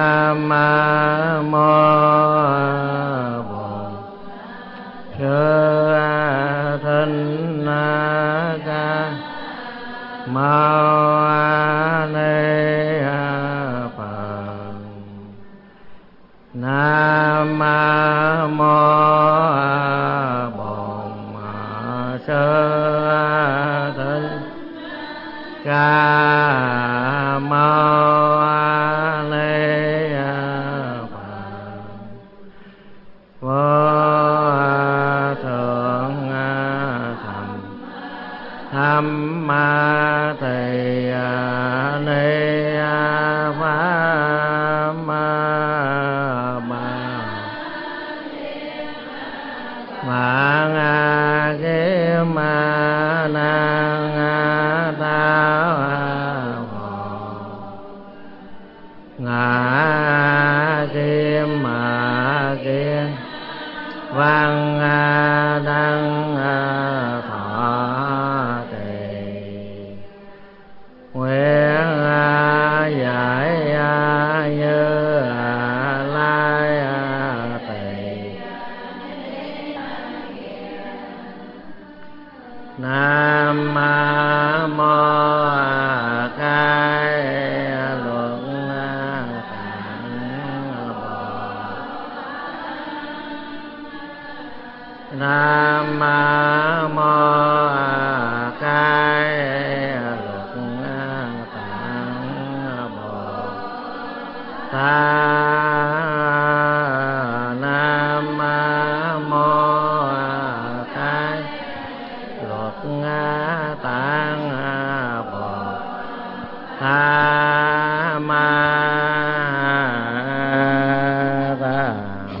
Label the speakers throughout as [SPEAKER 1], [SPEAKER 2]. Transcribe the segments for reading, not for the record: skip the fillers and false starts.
[SPEAKER 1] ma mô Bổn Sư Thích Ca Mâu Ni Phật. Nam mô Bổn Sư Thích Ca Mâu Ni Phật. Vô thượng thâm ma thì ni pháp ma kim ma năng tao ngã kim ma kim văn đăng thọ trì nguyện giải như lai tỳ. Nam mô Khai Luận Tạng Bồ. Nam mô Khai Luận Tạng Bồ Tát. Nam mô Khai Luận Tạng Bồ Tát Ma Tát.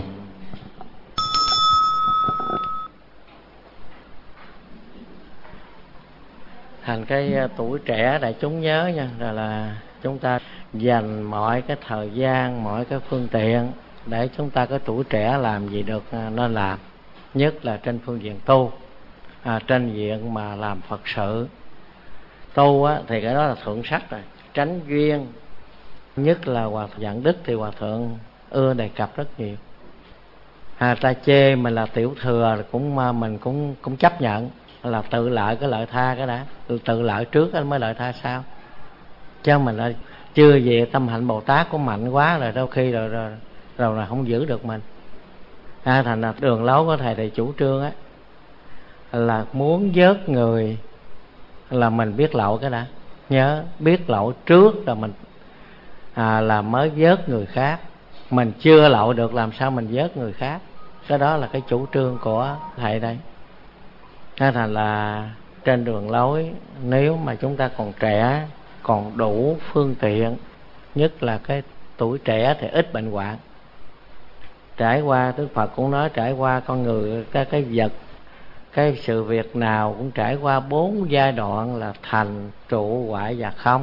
[SPEAKER 1] Thành cái tuổi trẻ đại chúng nhớ nha, là chúng ta dành mọi cái thời gian, mọi cái phương tiện để chúng ta có tuổi trẻ làm gì được nên làm, nhất là trên phương diện tu, trên diện mà làm Phật sự. Tu thì cái đó là thượng sách rồi, tránh duyên, nhất là Hòa Thượng Dạng Đức thì Hòa Thượng ưa đề cập rất nhiều. Ta chê mình là tiểu thừa mình cũng chấp nhận, là tự lợi cái lợi tha cái đã, tự lợi trước anh mới lợi tha sau. Chứ mình là chưa về tâm hạnh Bồ Tát của mạnh quá rồi, đôi khi rồi là không giữ được mình. Thành là đường lối của thầy thì chủ trương là muốn vớt người là mình biết lậu cái đã, nhớ biết lậu trước rồi mình là mới vớt người khác. Mình chưa lậu được làm sao mình vớt người khác. Cái đó là cái chủ trương của thầy đây. Thành là trên đường lối, nếu mà chúng ta còn trẻ, còn đủ phương tiện, nhất là cái tuổi trẻ thì ít bệnh hoạn. Trải qua, Đức Phật cũng nói trải qua con người, cái vật, cái sự việc nào cũng trải qua 4 giai đoạn là thành, trụ, hoại và không.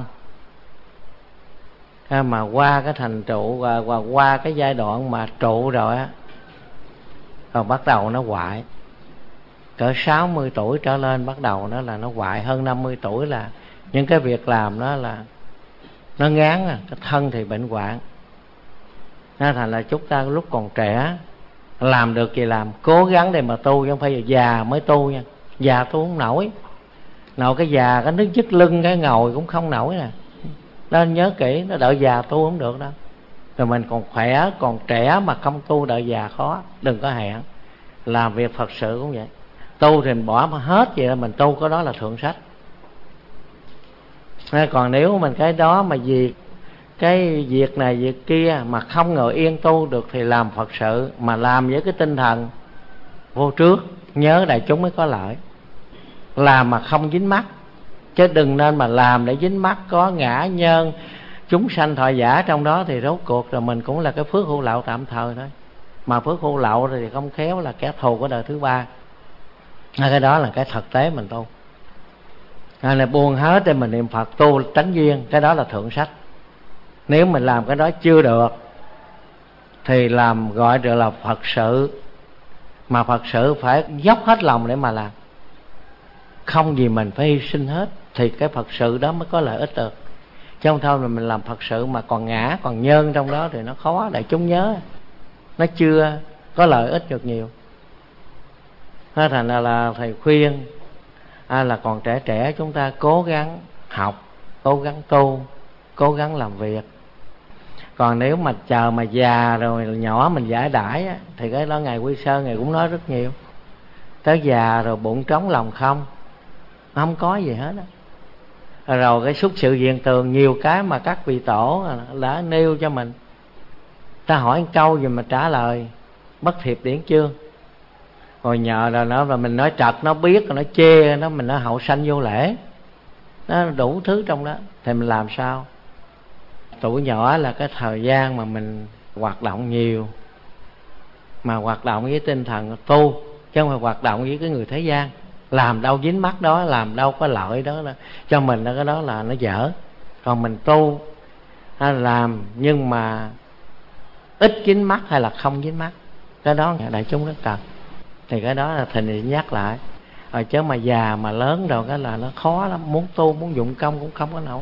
[SPEAKER 1] Mà qua cái thành trụ và qua cái giai đoạn mà trụ rồi rồi bắt đầu nó hoại. Cỡ 60 tuổi trở lên bắt đầu nó hoại. Hơn 50 tuổi là những cái việc làm đó là nó ngán, cái thân thì bệnh hoạn. Thành là chúng ta lúc còn trẻ làm được gì làm, cố gắng để mà tu, chứ không phải giờ già mới tu nha. Già tu không nổi, cái già cái nước dứt lưng, cái ngồi cũng không nổi nè. Đó nhớ kỹ, nó đợi già tu không được đâu. Rồi mình còn khỏe, còn trẻ mà không tu đợi già khó. Đừng có hẹn. Làm việc Phật sự cũng vậy, tu thì mình bỏ mà hết vậy là mình tu, cái đó là thượng sách. Còn nếu mình cái đó mà vì cái việc này việc kia mà không ngồi yên tu được thì làm Phật sự, mà làm với cái tinh thần vô trước, nhớ đại chúng mới có lợi. Làm mà không dính mắc, chứ đừng nên mà làm để dính mắc, có ngã nhân chúng sanh thọ giả trong đó thì rốt cuộc rồi mình cũng là cái phước hữu lậu tạm thời thôi. Mà phước hữu lậu thì không khéo là kẻ thù của đời thứ ba. Cái đó là cái thực tế mình tu. Là buông hết để mình niệm Phật tu tránh duyên, cái đó là thượng sách. Nếu mình làm cái đó chưa được thì làm gọi được là Phật sự. Mà Phật sự phải dốc hết lòng để mà làm, không gì mình phải hy sinh hết, thì cái Phật sự đó mới có lợi ích được. Chứ chứ không thôi mà mình làm Phật sự mà còn ngã còn nhơn trong đó thì nó khó đại chúng nhớ, nó chưa có lợi ích được nhiều. Thế thành ra là thầy khuyên là còn trẻ trẻ chúng ta cố gắng học, cố gắng tu, cố gắng làm việc. Còn nếu mà chờ mà già rồi nhỏ mình giải đãi á, thì cái đó ngài Quy Sơn ngài cũng nói rất nhiều. Tới già rồi bụng trống lòng không có gì hết á. Rồi cái xuất sự hiện tường nhiều cái mà các vị tổ đã nêu cho mình. Ta hỏi một câu gì mà trả lời bất thiệp điển chương. Rồi nhờ là nó và mình nói trật nó biết, nó chê nó, mình nói hậu sanh vô lễ, nó đủ thứ trong đó. Thì mình làm sao? Tuổi nhỏ là cái thời gian mà mình hoạt động nhiều, mà hoạt động với tinh thần tu, chứ không phải hoạt động với cái người thế gian. Làm đâu dính mắt đó, làm đâu có lợi đó cho mình, cái đó là nó dở. Còn mình tu làm nhưng mà ít dính mắt hay là không dính mắt, cái đó đại chúng rất cần. Thì cái đó là thầy nhắc lại. Chứ mà già mà lớn rồi cái là nó khó lắm, muốn tu muốn dụng công cũng không có nổi.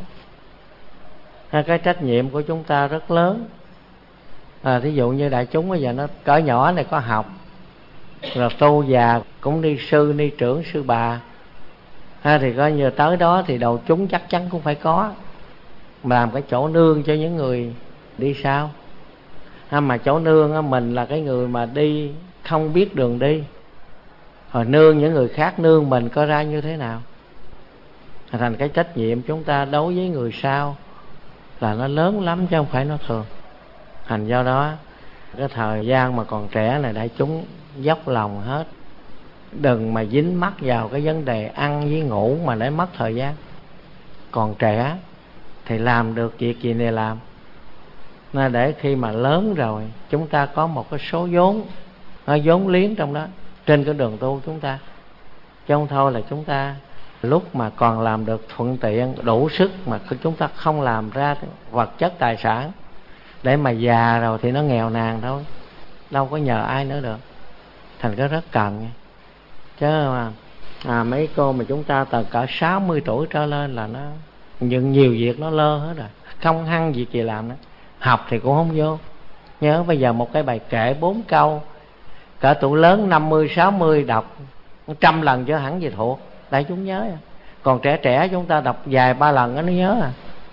[SPEAKER 1] Cái trách nhiệm của chúng ta rất lớn. Thí dụ như đại chúng bây giờ nó cỡ nhỏ này có học, rồi tu già cũng ni sư, ni trưởng, sư bà, thì coi như tới đó thì đầu chúng chắc chắn cũng phải có, mà làm cái chỗ nương cho những người đi sau. Mà chỗ nương mình là cái người mà đi không biết đường đi, rồi nương những người khác nương mình có ra như thế nào. Thành cái trách nhiệm chúng ta đối với người sau là nó lớn lắm chứ không phải nó thường. Thành do đó cái thời gian mà còn trẻ này đại chúng dốc lòng hết, đừng mà dính mắc vào cái vấn đề ăn với ngủ mà để mất thời gian. Còn trẻ thì làm được việc gì này làm, nên để khi mà lớn rồi chúng ta có một cái số vốn liếng trong đó trên cái đường tu chúng ta. Chứ không thôi là chúng ta lúc mà còn làm được thuận tiện đủ sức mà chúng ta không làm ra vật chất tài sản, để mà già rồi thì nó nghèo nàn thôi, đâu có nhờ ai nữa được. Thành cái rất cần. Chứ mà mấy cô mà chúng ta từ cỡ 60 tuổi trở lên là nó nhiều việc nó lơ hết rồi, không hăng việc gì làm nữa. Học thì cũng không vô. Nhớ bây giờ một cái bài kệ 4 câu, cỡ tuổi lớn 50, 60 đọc 100 lần cho hẳn gì thuộc, đại chúng nhớ. Còn trẻ trẻ chúng ta đọc vài 3 lần nó nhớ.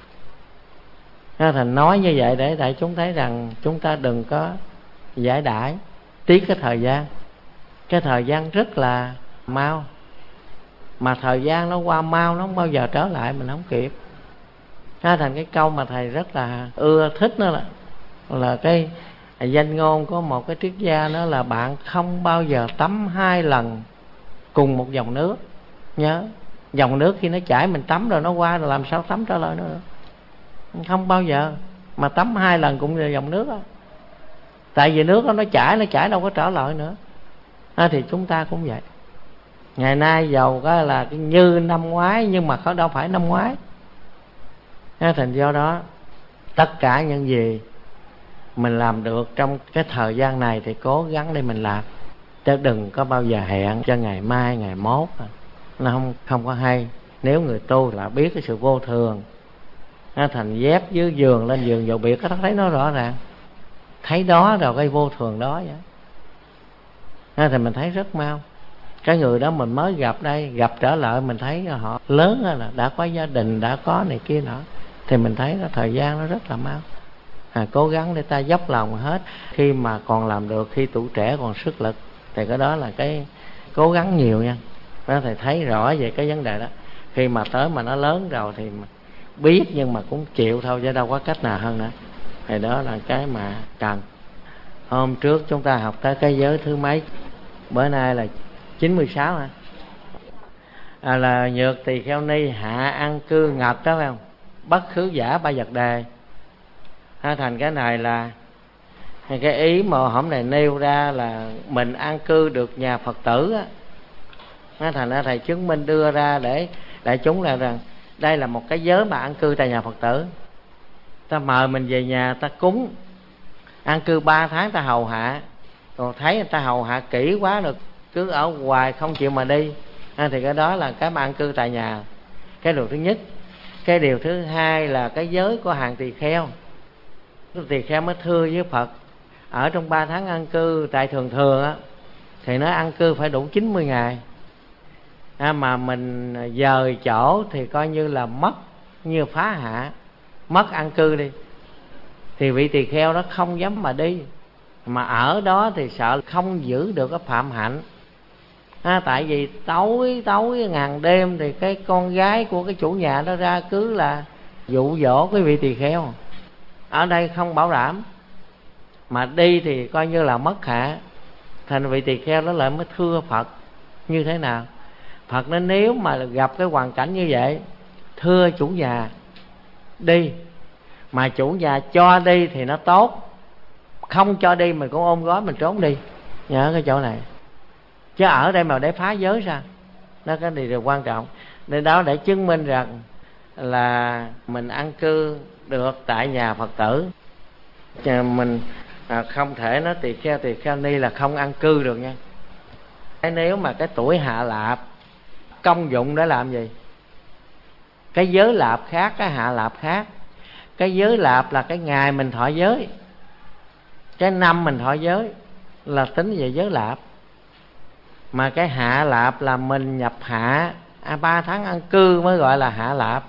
[SPEAKER 1] Thành nói như vậy để đại chúng thấy rằng chúng ta đừng có giải đãi, tiếc cái thời gian. Cái thời gian rất là mau, mà thời gian nó qua mau, nó không bao giờ trở lại, mình không kịp. Thành cái câu mà thầy rất là ưa thích đó là cái danh ngôn của một cái triết gia, đó là bạn không bao giờ tắm 2 lần cùng một dòng nước. Nhớ, dòng nước khi nó chảy mình tắm rồi nó qua rồi làm sao tắm trở lại nữa. Không bao giờ mà tắm 2 lần cùng với dòng nước đó. Tại vì nước đó nó chảy đâu có trở lại nữa. Thì chúng ta cũng vậy. Ngày nay giàu có là như năm ngoái, nhưng mà đâu phải năm ngoái. Thành do đó tất cả những gì mình làm được trong cái thời gian này thì cố gắng để mình làm, chứ đừng có bao giờ hẹn cho ngày mai ngày mốt. Nó không có hay. Nếu người tu là biết cái sự vô thường. Thành dép dưới giường lên giường dầu biệt, nó thấy nó rõ ràng, thấy đó rồi cái vô thường đó vậy. Thì mình thấy rất mau. Cái người đó mình mới gặp đây, gặp trở lại mình thấy họ lớn rồi, đã có gia đình, đã có này kia nọ, thì mình thấy là thời gian nó rất là mau. Cố gắng để ta dốc lòng hết khi mà còn làm được, khi tuổi trẻ còn sức lực, thì cái đó là cái cố gắng nhiều nha. Đó, thầy thấy rõ về cái vấn đề đó. Khi mà tới mà nó lớn rồi thì biết, nhưng mà cũng chịu thôi chứ đâu có cách nào hơn nữa. Thì đó là cái mà cần. Hôm trước chúng ta học tới cái giới thứ mấy, bữa nay là 96 hả? Là nhược tỳ kheo ni, hạ ăn cư ngật đó phải không? Bất khứ giả ba vật đề. Thành cái này là cái ý mà hôm nay nêu ra là mình an cư được nhà Phật tử á. Thành ra thầy chứng minh đưa ra để đại chúng là rằng đây là một cái giới mà an cư tại nhà Phật tử. Ta mời mình về nhà ta cúng, an cư 3 tháng ta hầu hạ, còn thấy người ta hầu hạ kỹ quá rồi cứ ở hoài không chịu mà đi, thì cái đó là cái mà an cư tại nhà. Cái điều thứ nhất. Cái điều thứ hai là cái giới của hàng tỳ kheo. Tỳ kheo mới thưa với Phật, ở trong 3 tháng an cư, tại thường thường á thì nó an cư phải đủ 90 ngày, mà mình dời chỗ thì coi như là mất, như phá hạ, mất an cư đi. Thì vị tỳ kheo đó không dám mà đi, mà ở đó thì sợ không giữ được cái phạm hạnh. Tại vì tối ngàn đêm thì cái con gái của cái chủ nhà đó ra cứ là dụ dỗ cái vị tỳ kheo. Ở đây không bảo đảm, mà đi thì coi như là mất hạ. Thành vị tỳ kheo đó lại mới thưa Phật như thế nào. Phật nói nếu mà gặp cái hoàn cảnh như vậy, thưa chủ nhà đi, mà chủ nhà cho đi thì nó tốt, không cho đi mình cũng ôm gói mình trốn đi. Nhớ cái chỗ này, chứ ở đây mà để phá giới ra, đó cái điều quan trọng. Nên đó để chứng minh rằng là mình an cư được tại nhà Phật tử. Mình không thể nói tỳ kheo ni là không an cư được nha. Nếu mà cái tuổi hạ lạp công dụng để làm gì? Cái giới lạp khác, cái hạ lạp khác. Cái giới lạp là cái ngày mình thọ giới, cái năm mình thọ giới là tính về giới lạp. Mà cái hạ lạp là mình nhập hạ 3 tháng an cư mới gọi là hạ lạp.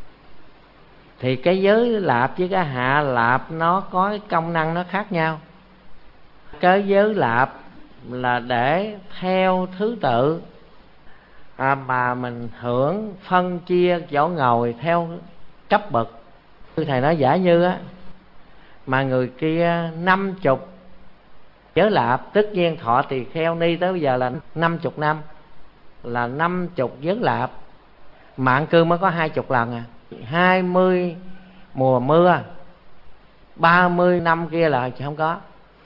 [SPEAKER 1] Thì cái giới lạp với cái hạ lạp nó có cái công năng nó khác nhau. Cái giới lạp là để theo thứ tự mà mình hưởng, phân chia chỗ ngồi theo cấp bậc. Thầy nói giả như á, mà người kia 50 giới lạp, tất nhiên thọ tỳ kheo ni tới bây giờ là 50 năm, là 50 giới lạp. Mạng cư mới có 20 lần 20 mùa mưa, 30 năm kia là không có.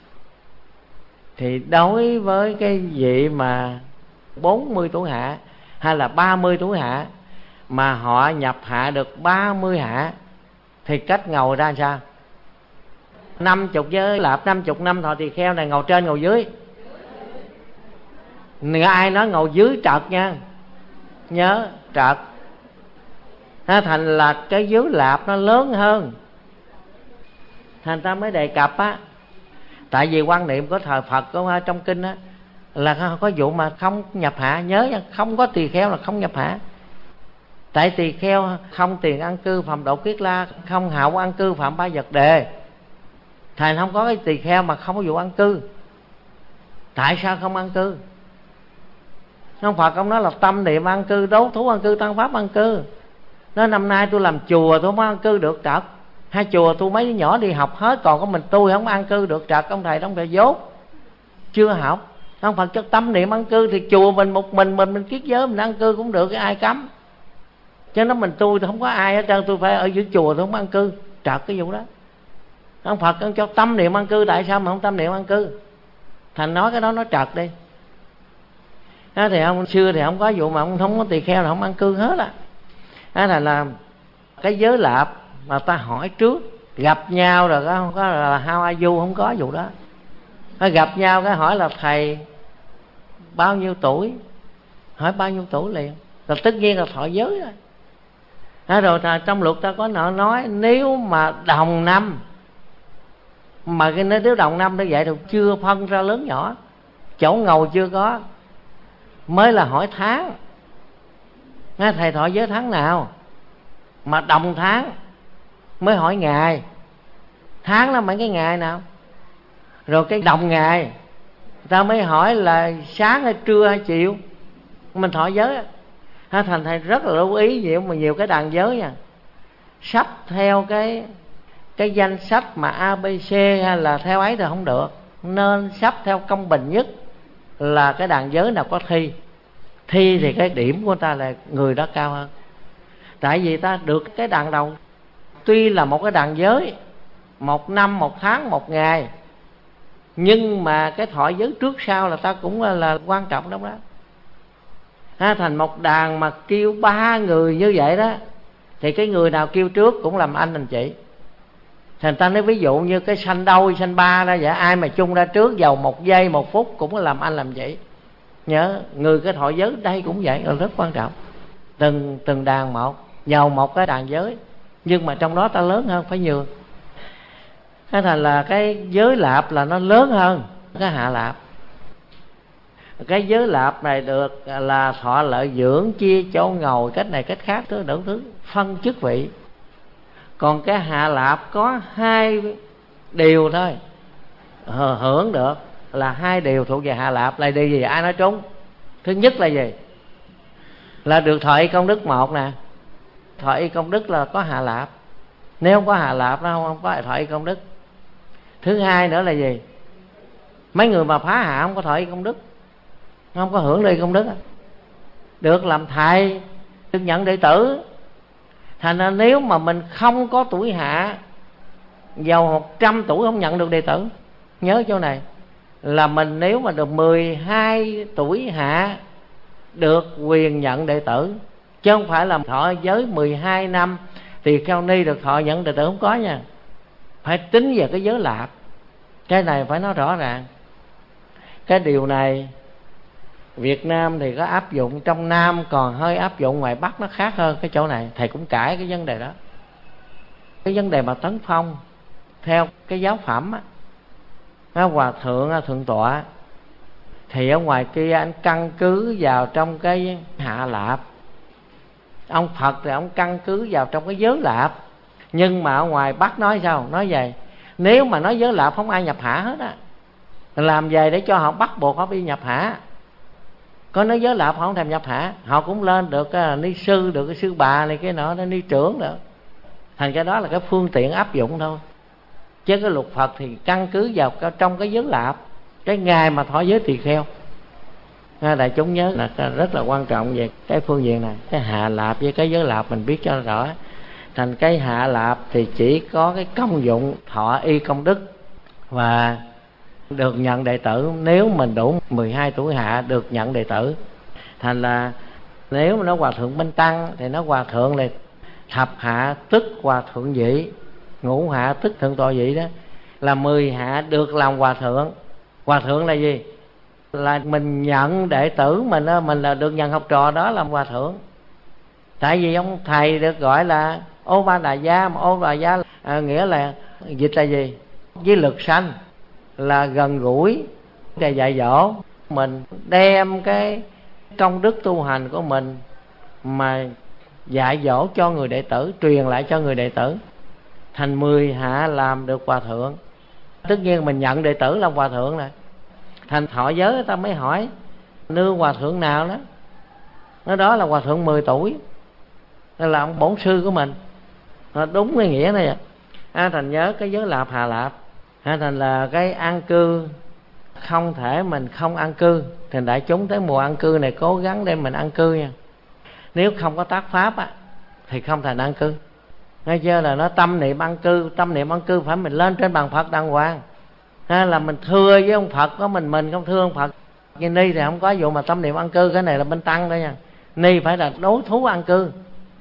[SPEAKER 1] Thì đối với cái vị mà 40 tuổi hạ hay là 30 tuổi hạ mà họ nhập hạ được 30 hạ thì cách ngồi ra sao? 50 giới lạp, 50 năm thọ tỳ kheo này ngồi trên ngồi dưới? Ai nói ngồi dưới trật nha, nhớ trật. Thành là cái giới lạp nó lớn hơn, thành ta mới đề cập á. Tại vì quan niệm của thời Phật có trong kinh á là có vụ mà không nhập hạ. Nhớ nha, không có tỳ kheo là không nhập hạ. Tại tỳ kheo không tiền ăn cư phạm độ kiết la, không hậu ăn cư phạm 3 vật đề. Thầy không có cái tỳ kheo mà không có vụ ăn cư. Tại sao không ăn cư? Ông Phật ông nói là tâm niệm ăn cư, đốt thú ăn cư, tăng pháp ăn cư. Nói năm nay tôi làm chùa tôi mới ăn cư được trật. Hai chùa tôi mấy đứa nhỏ đi học hết, còn có mình tôi không ăn cư được trật. Ông thầy đóng phải dốt, chưa học. Ông Phật cho tâm niệm ăn cư thì chùa mình một mình kiết giới mình ăn cư cũng được, cái ai cấm. Chứ nó mình tôi không có ai hết trơn, tôi phải ở giữa chùa tôi không ăn cư trật cái vụ đó. Ông Phật ông cho tâm niệm ăn cư, tại sao mà không tâm niệm ăn cư? Thành nói cái đó nó trật đi. Đó thì ông xưa thì không có vụ mà ông không có tỳ kheo là không ăn cư hết á. Đó là cái giới lạp mà ta hỏi trước, gặp nhau rồi đó, không có là how are you, không có vụ đó. Nó gặp nhau cái hỏi là thầy bao nhiêu tuổi, hỏi bao nhiêu tuổi liền, rồi tất nhiên là thọ giới rồi. Rồi trong luật ta có nói nếu mà đồng năm, mà cái nếu đồng năm như vậy thì chưa phân ra lớn nhỏ, chỗ ngồi chưa có, mới là hỏi tháng. Thầy thọ giới tháng nào, mà đồng tháng mới hỏi ngày. Tháng là mấy cái ngày nào, rồi cái đồng ngày ta mới hỏi là sáng hay trưa hay chiều mình thọ giới. Thành thầy rất là lưu ý nhiều cái đàn giới nha, sắp theo cái danh sách mà ABC hay là theo ấy thì không được, nên sắp theo công bình nhất là cái đàn giới nào có thi thì cái điểm của ta là người đó cao hơn. Tại vì ta được cái đàn đầu tuy là một cái đàn giới, 1 năm, 1 tháng, 1 ngày, nhưng mà cái thọ giới trước sau là ta cũng là quan trọng đó. Thành một đàn mà kêu 3 người như vậy đó, thì cái người nào kêu trước cũng làm anh làm chị. Thành ta nói ví dụ như cái sanh đôi sanh ba đó vậy, ai mà chung ra trước vào 1 giây 1 phút cũng làm anh làm chị. Nhớ người cái thọ giới đây cũng vậy, là rất quan trọng. Từng đàn một. vào một cái đàn giới, nhưng mà trong đó ta lớn hơn phải nhường. Thế thành là cái giới lạp là nó lớn hơn cái hạ lạp. Cái giới lạp này được là thọ lợi dưỡng, chia chỗ ngồi, cách này cách khác, thứ đủ thứ phân chức vị. Còn cái hạ lạp có 2 điều thôi hưởng được, là 2 điều thuộc về hạ lạp. Là điều gì? Ai nói trúng? Thứ nhất là gì? Là được thọ y công đức một nè. Thọ y công đức là có hạ lạp. Nếu không có hạ lạp nó không có thọ y công đức. Thứ hai nữa là gì? Mấy người mà phá hạ không có thọ y công đức, không có hưởng y công đức, được làm thầy, được nhận đệ tử. Thành ra nếu mà mình không có tuổi hạ, vào 100 tuổi không nhận được đệ tử. Nhớ chỗ này là mình nếu mà được 12 tuổi hạ được quyền nhận đệ tử, chứ không phải là thọ giới 12 năm thì Kheo Ni được thọ nhận đệ tử, không có nha. Phải tính về cái giới lạp. Cái này phải nói rõ ràng. Cái điều này Việt Nam thì có áp dụng, trong Nam còn hơi áp dụng, ngoài Bắc nó khác hơn cái chỗ này. Thầy cũng cãi cái vấn đề đó. Cái vấn đề mà tấn phong theo cái giáo phẩm á, Hòa thượng thượng tọa thì ở ngoài kia anh căn cứ vào trong cái hạ lạp, ông Phật thì ông căn cứ vào trong cái giới lạp. Nhưng mà ở ngoài Bắc nói sao? Nói vậy, nếu mà nói giới lạp không ai nhập hạ hết á. Làm về để cho họ bắt buộc họ đi nhập hạ. Có nói giới lạp họ không thèm nhập hạ, họ cũng lên được ni sư, được cái sư bà này cái nọ, ni trưởng được. Thành cái đó là cái phương tiện áp dụng thôi. Chứ cái luật Phật thì căn cứ vào trong cái giới lạp, cái ngày mà thọ giới tỳ kheo. Đại chúng nhớ là rất là quan trọng về cái phương diện này. Cái hạ lạp với cái giới lạp mình biết cho rõ. Thành cái hạ lạp thì chỉ có cái công dụng thọ y công đức và được nhận đệ tử. Nếu mình đủ 12 tuổi hạ được nhận đệ tử. Thành là nếu mà nó hòa thượng Minh Tăng thì nó hòa thượng là thập hạ tức hòa thượng vị, ngũ hạ tức thượng tọa vị đó. Là 10 hạ được làm hòa thượng. Hòa thượng là gì? Là mình nhận đệ tử mình đó, mình là được nhận học trò đó làm hòa thượng. Tại vì ông thầy được gọi là Ô Ba Đà Gia, mà Ô Ba Đà Gia nghĩa là dịch là gì? Với lực sanh, là gần gũi để dạy dỗ. Mình đem cái công đức tu hành của mình mà dạy dỗ cho người đệ tử, truyền lại cho người đệ tử. Thành 10 hạ làm được hòa thượng. Tất nhiên mình nhận đệ tử làm hòa thượng này. Thành thọ giới người ta mới hỏi nương hòa thượng nào đó, nói đó là hòa thượng 10 tuổi, đó là ông bổn sư của mình. Đúng cái nghĩa này. Thành nhớ cái giới lạp hạ lạp. Thành là cái an cư không thể mình không an cư. Thì đại chúng tới mùa an cư này cố gắng để mình an cư nha. Nếu không có tác pháp thì không thành an cư. Nghe chưa? Là nó tâm niệm an cư. Tâm niệm an cư phải mình lên trên bàn Phật đàng hoàng. Là mình thưa với ông Phật, có mình không thưa ông Phật. Như ni thì không có vụ mà tâm niệm an cư. Cái này là bên tăng đó nha. Ni phải là đối thú an cư,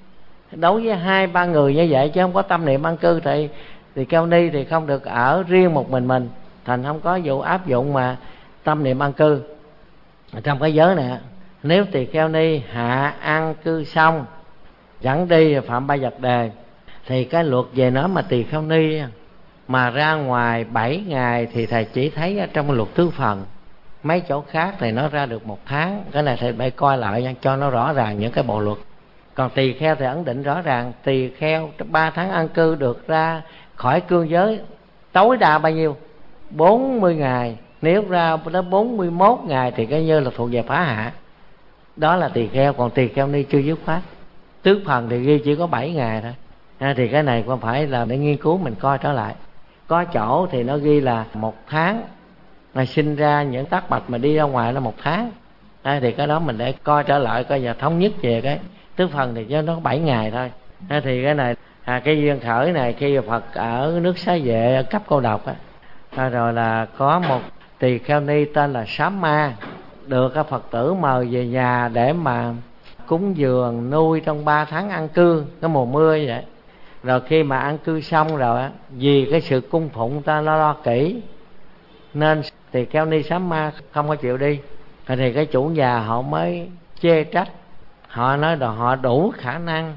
[SPEAKER 1] đối với 2-3 người như vậy, chứ không có tâm niệm an cư thì Kheo Ni thì không được ở riêng một mình. Thành không có vụ áp dụng mà tâm niệm an cư. Trong cái giới này, nếu tỳ kheo ni hạ an cư xong dẫn đi phạm 3 vật đề, thì cái luật về nó mà tỳ kheo ni mà ra ngoài 7 ngày thì thầy chỉ thấy ở trong luật tứ phần. Mấy chỗ khác thì nó ra được 1 tháng. Cái này thầy phải coi lại nha, cho nó rõ ràng những cái bộ luật. Còn tỳ kheo thì ấn định rõ ràng, tỳ kheo 3 tháng an cư được ra khỏi cương giới tối đa bao nhiêu? 40 ngày. Nếu ra đến 41 ngày thì coi như là thuộc về phá hạ. Đó là tỳ kheo. Còn tỳ kheo ni chưa dứt khoát. Tứ phần thì ghi chỉ có 7 ngày thôi. Thì cái này không phải là để nghiên cứu, mình coi trở lại. Có chỗ thì nó ghi là 1 tháng, mà sinh ra những tắc bạch mà đi ra ngoài là 1 tháng. Thì cái đó mình để coi trở lại, coi giờ thống nhất về cái tứ phần thì cho nó 7 ngày thôi. Thì cái này cái duyên khởi này khi Phật ở nước Xá Vệ ở cấp Cô Độc rồi là có một tỳ kheo ni tên là Sám Ma, được các Phật tử mời về nhà để mà cúng dường nuôi trong 3 tháng an cư, cái mùa mưa vậy. Rồi khi mà an cư xong rồi vì cái sự cung phụng ta lo kỹ nên tỳ kheo ni Sám Ma không có chịu đi. Thì cái chủ nhà họ mới chê trách. Họ nói là họ đủ khả năng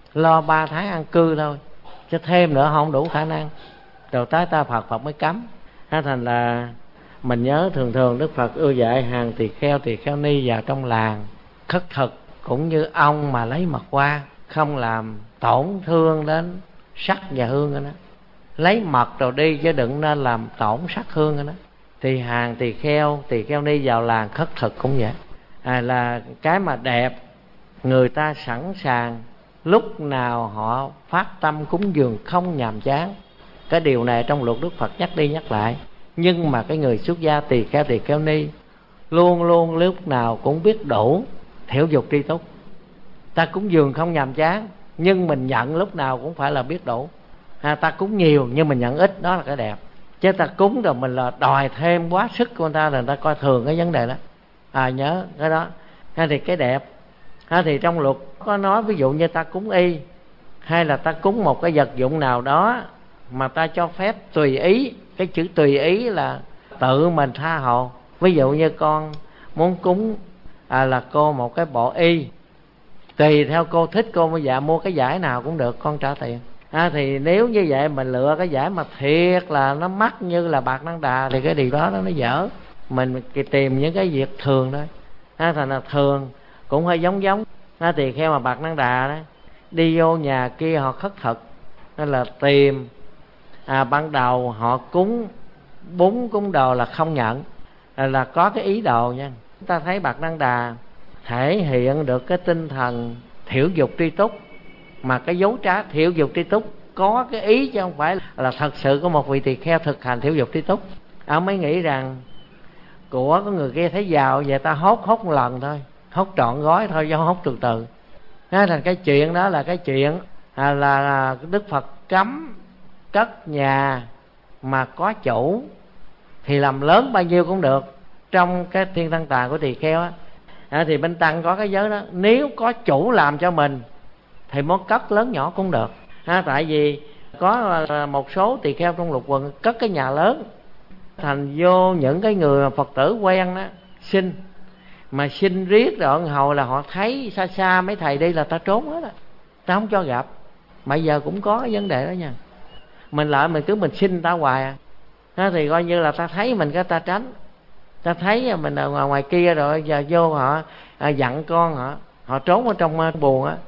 [SPEAKER 1] lo 3 tháng ăn cư thôi, chứ thêm nữa không đủ khả năng. Rồi tới ta Phật mới cấm. Thành là mình nhớ thường thường Đức Phật ưa dạy hàng tỳ kheo ni vào trong làng khất thực cũng như ông mà lấy mật hoa, không làm tổn thương đến sắc và hương đó. Lấy mật rồi đi chứ đừng nên làm tổn sắc hương đó. Thì hàng tỳ kheo ni vào làng khất thực cũng vậy. Là cái mà đẹp, người ta sẵn sàng lúc nào họ phát tâm cúng dường không nhàm chán. Cái điều này trong luật Đức Phật nhắc đi nhắc lại. Nhưng mà cái người xuất gia tỳ kheo ni luôn luôn lúc nào cũng biết đủ thiểu dục tri túc. Ta cúng dường không nhàm chán, nhưng mình nhận lúc nào cũng phải là biết đủ. Ta cúng nhiều nhưng mình nhận ít, đó là cái đẹp. Chứ ta cúng rồi mình là đòi thêm quá sức của người ta, rồi người ta coi thường cái vấn đề đó. Nhớ cái đó. Thì cái đẹp. Thì trong luật có nói ví dụ như ta cúng y, hay là ta cúng một cái vật dụng nào đó mà ta cho phép tùy ý. Cái chữ tùy ý là tự mình tha hồ. Ví dụ như con muốn cúng là cô một cái bộ y, tùy theo cô thích, cô bây giờ mua cái giải nào cũng được, con trả tiền. Thì nếu như vậy mình lựa cái giải mà thiệt là nó mắc như là bạc Năng Đà thì cái điều đó nó dở. Mình tìm những cái việc thường thôi. Thành là thường cũng hơi giống tỳ kheo mà bạc Năng Đà đó, đi vô nhà kia họ khất thực nên là tìm ban đầu họ cúng bún cúng đồ là không nhận, là có cái ý đồ nha. Chúng ta thấy bạc Năng Đà thể hiện được cái tinh thần thiểu dục tri túc, mà cái dấu trá thiểu dục tri túc có cái ý, chứ không phải là thật sự có một vị tỳ kheo thực hành thiểu dục tri túc. Ông mới nghĩ rằng của có người kia thấy giàu vậy ta hốt một lần thôi, hốt trọn gói thôi, do hốt từ từ. Thành cái chuyện đó là cái chuyện là Đức Phật cấm cất nhà mà có chủ, thì làm lớn bao nhiêu cũng được. Trong cái thiên thân tà của tỳ kheo thì bên tăng có cái giới đó, nếu có chủ làm cho mình thì muốn cất lớn nhỏ cũng được. Tại vì có một số tỳ kheo trong lục quần cất cái nhà lớn, thành vô những cái người mà Phật tử quen đó xin riết rồi hầu là họ thấy xa xa mấy thầy đi là ta trốn hết á, ta không cho gặp. Mà giờ cũng có cái vấn đề đó nha. Mình lại mình cứ xin ta hoài thì coi như là ta thấy mình cái ta tránh. Ta thấy mình ở ngoài kia rồi giờ vô họ dặn con họ trốn ở trong buồng á.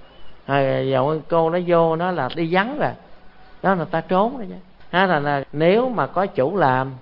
[SPEAKER 1] Giờ cô nó vô nó là đi vắng rồi, đó là ta trốn rồi chứ. Là nếu mà có chủ làm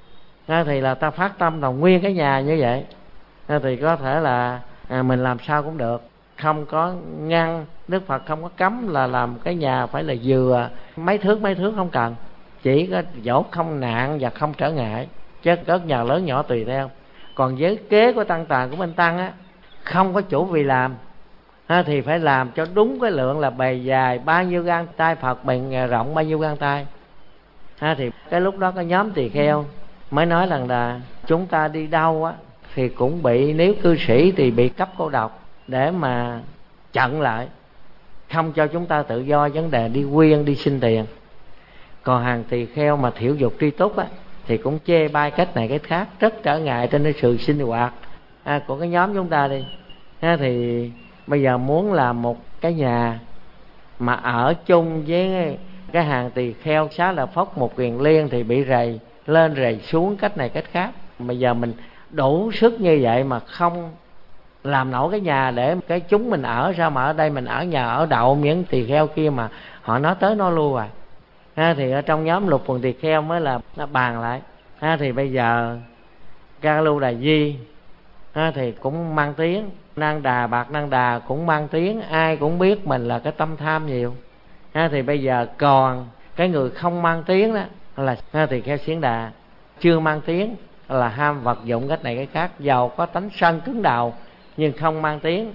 [SPEAKER 1] thì là ta phát tâm là nguyên cái nhà như vậy, thì có thể là mình làm sao cũng được, không có ngăn. Đức Phật không có cấm là làm cái nhà phải là vừa mấy thước không cần, chỉ có dỗ không nạn và không trở ngại, chứ cất nhà lớn nhỏ tùy theo. Còn với kế của tăng tàn của bên tăng không có chủ vì làm thì phải làm cho đúng cái lượng là bề dài bao nhiêu gang tay Phật, bề rộng bao nhiêu gang tay. Thì cái lúc đó có nhóm tỳ kheo mới nói rằng là chúng ta đi đâu thì cũng bị, nếu cư sĩ thì bị cấp cô độc để mà chặn lại, không cho chúng ta tự do vấn đề đi quyên đi xin tiền. Còn hàng tỳ kheo mà thiểu dục tri túc thì cũng chê bai cách này cách khác, rất trở ngại trên cái sự sinh hoạt của cái nhóm chúng ta đi. Thì bây giờ muốn làm một cái nhà mà ở chung với cái hàng tỳ kheo Xá Lợi Phất một Kiền Liên thì bị rầy lên rầy xuống cách này cách khác. Bây giờ mình đủ sức như vậy mà không làm nổi cái nhà để cái chúng mình ở, sao mà ở đây mình ở nhà ở đậu những tỳ kheo kia mà họ nói tới nói lui thì ở trong nhóm lục quần tỳ kheo mới là nó bàn lại. Thì bây giờ Ca Lưu Đà Di thì cũng mang tiếng, Năng Đà Bạc Năng Đà cũng mang tiếng, ai cũng biết mình là cái tâm tham nhiều. Thì bây giờ còn cái người không mang tiếng đó là tỳ kheo Xiển Đà, chưa mang tiếng là ham vật dụng cách này cái khác, giàu có tánh sân cứng đầu nhưng không mang tiếng.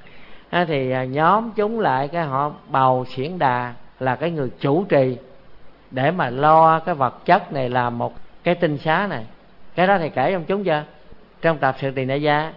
[SPEAKER 1] Thì nhóm chúng lại cái họ bầu Xiển Đà là cái người chủ trì để mà lo cái vật chất này, làm một cái tinh xá này. Cái đó thì kể trong chúng chưa, trong tập sự Tỳ Nại Gia.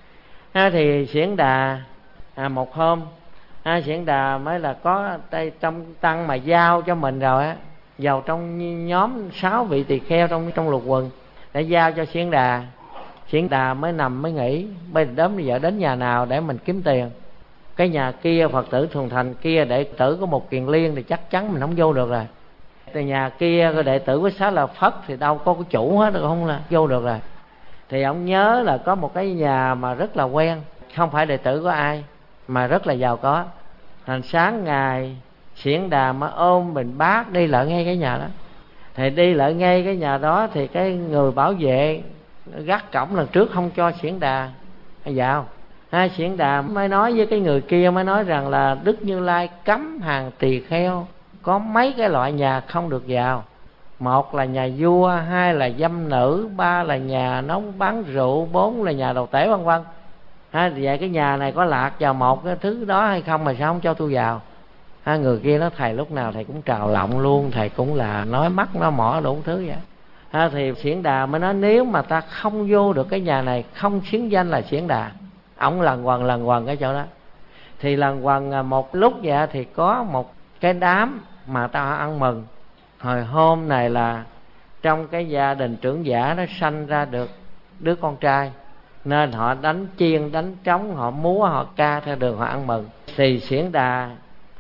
[SPEAKER 1] Thì Xiển Đà một hôm Xiển Đà mới là có đây trong tăng mà giao cho mình rồi vào trong nhóm 6 vị tỳ kheo trong lục quần để giao cho Xiển Đà. Xiển Đà mới nằm mới nghĩ bây giờ đến nhà nào để mình kiếm tiền. Cái nhà kia Phật tử thuần thành kia đệ tử có một Kiền Liên thì chắc chắn mình không vô được rồi. Từ nhà kia cái đệ tử của Xá Lợi Phất thì đâu có cái chủ hết, không là vô được rồi. Thì ông nhớ là có một cái nhà mà rất là quen, không phải đệ tử của ai mà rất là giàu có. Thành sáng ngày Xiển Đà mới ôm bình bát đi lại ngay cái nhà đó. Thì đi lại ngay cái nhà đó thì cái người bảo vệ gác cổng lần trước không cho Xiển Đà vào. Xiển Đà mới nói với cái người kia, mới nói rằng là Đức Như Lai cấm hàng tỳ kheo có mấy cái loại nhà không được vào. Một là nhà vua, hai là dâm nữ, ba là nhà nấu bán rượu, bốn là nhà đầu tể, vân vân. Vậy cái nhà này có lạc vào một cái thứ đó hay không mà sao không cho tôi vào? Người kia nói thầy lúc nào thầy cũng trào lọng luôn, thầy cũng là nói mắt nó mỏ đủ thứ vậy. Thì Xiển Đà mới nói nếu mà ta không vô được cái nhà này, không xứng danh là Xiển Đà. Ổng lần quần cái chỗ đó. Thì lần quần một lúc vậy thì có một cái đám mà ta ăn mừng. Hồi hôm này là trong cái gia đình trưởng giả nó sanh ra được đứa con trai, nên họ đánh chiên đánh trống, họ múa họ ca theo đường họ ăn mừng. Thì Xiển Đà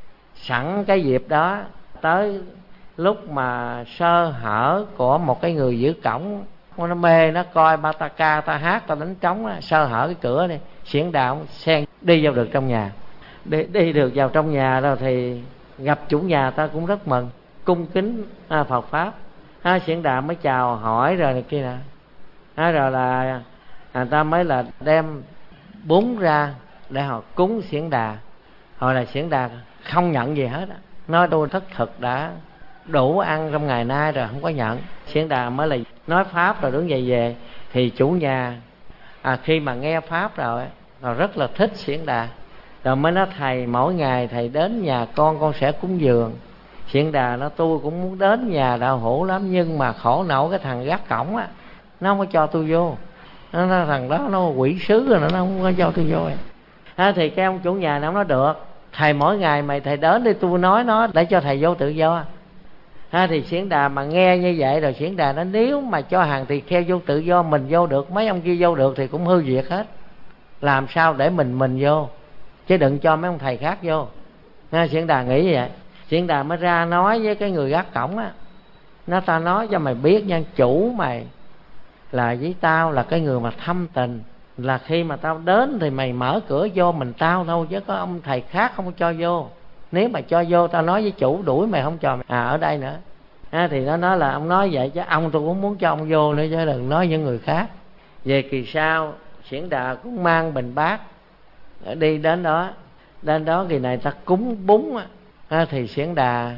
[SPEAKER 1] sẵn cái dịp đó tới lúc mà sơ hở của một cái người giữ cổng, nó mê nó coi ba ta ca ta hát ta đánh trống, sơ hở cái cửa này, Xiển Đà ông xen đi vào được trong nhà. Đi được vào trong nhà rồi thì gặp chủ nhà ta cũng rất mừng, cung kính Phật pháp. Xiển Đà mới chào hỏi rồi này kia nè. Rồi là người ta mới là đem bún ra để họ cúng Xiển Đà. Hồi là Xiển Đà không nhận gì hết, nói tôi thất thực đã đủ ăn trong ngày nay rồi, không có nhận. Xiển Đà mới là nói pháp rồi đứng dậy về. Thì chủ nhà khi mà nghe pháp rồi rất là thích Xiển Đà, rồi mới nói thầy mỗi ngày thầy đến nhà con sẽ cúng dường. Xiển Đà nó tôi cũng muốn đến nhà đạo hữu lắm, nhưng mà khổ nổi cái thằng gác cổng nó không có cho tôi vô. Nó thằng đó nó quỷ sứ rồi, nó không có cho tôi vô. Thì cái ông chủ nhà nó nói được, thầy mỗi ngày thầy đến đi, tôi nói nó để cho thầy vô tự do. Thì Xiển Đà mà nghe như vậy rồi Xiển Đà nó nếu mà cho hàng tỳ kheo vô tự do, mình vô được, mấy ông kia vô được thì cũng hư việc hết. Làm sao để mình vô, chứ đừng cho mấy ông thầy khác vô. Xiển Đà nghĩ như vậy. Xiển Đà mới ra nói với cái người gác cổng nó ta nói cho mày biết nha, chủ mày là với tao là cái người mà thâm tình, là khi mà tao đến thì mày mở cửa vô mình tao thôi, chứ có ông thầy khác không cho vô. Nếu mà cho vô tao nói với chủ đuổi mày, không cho mày ở đây nữa. Thì nó nói là ông nói vậy chứ ông tôi cũng muốn cho ông vô nữa, chứ đừng nói những người khác. Về kỳ sau Xiển Đà cũng mang bình bát đi đến đó kỳ này ta cúng bún thì Xiển Đà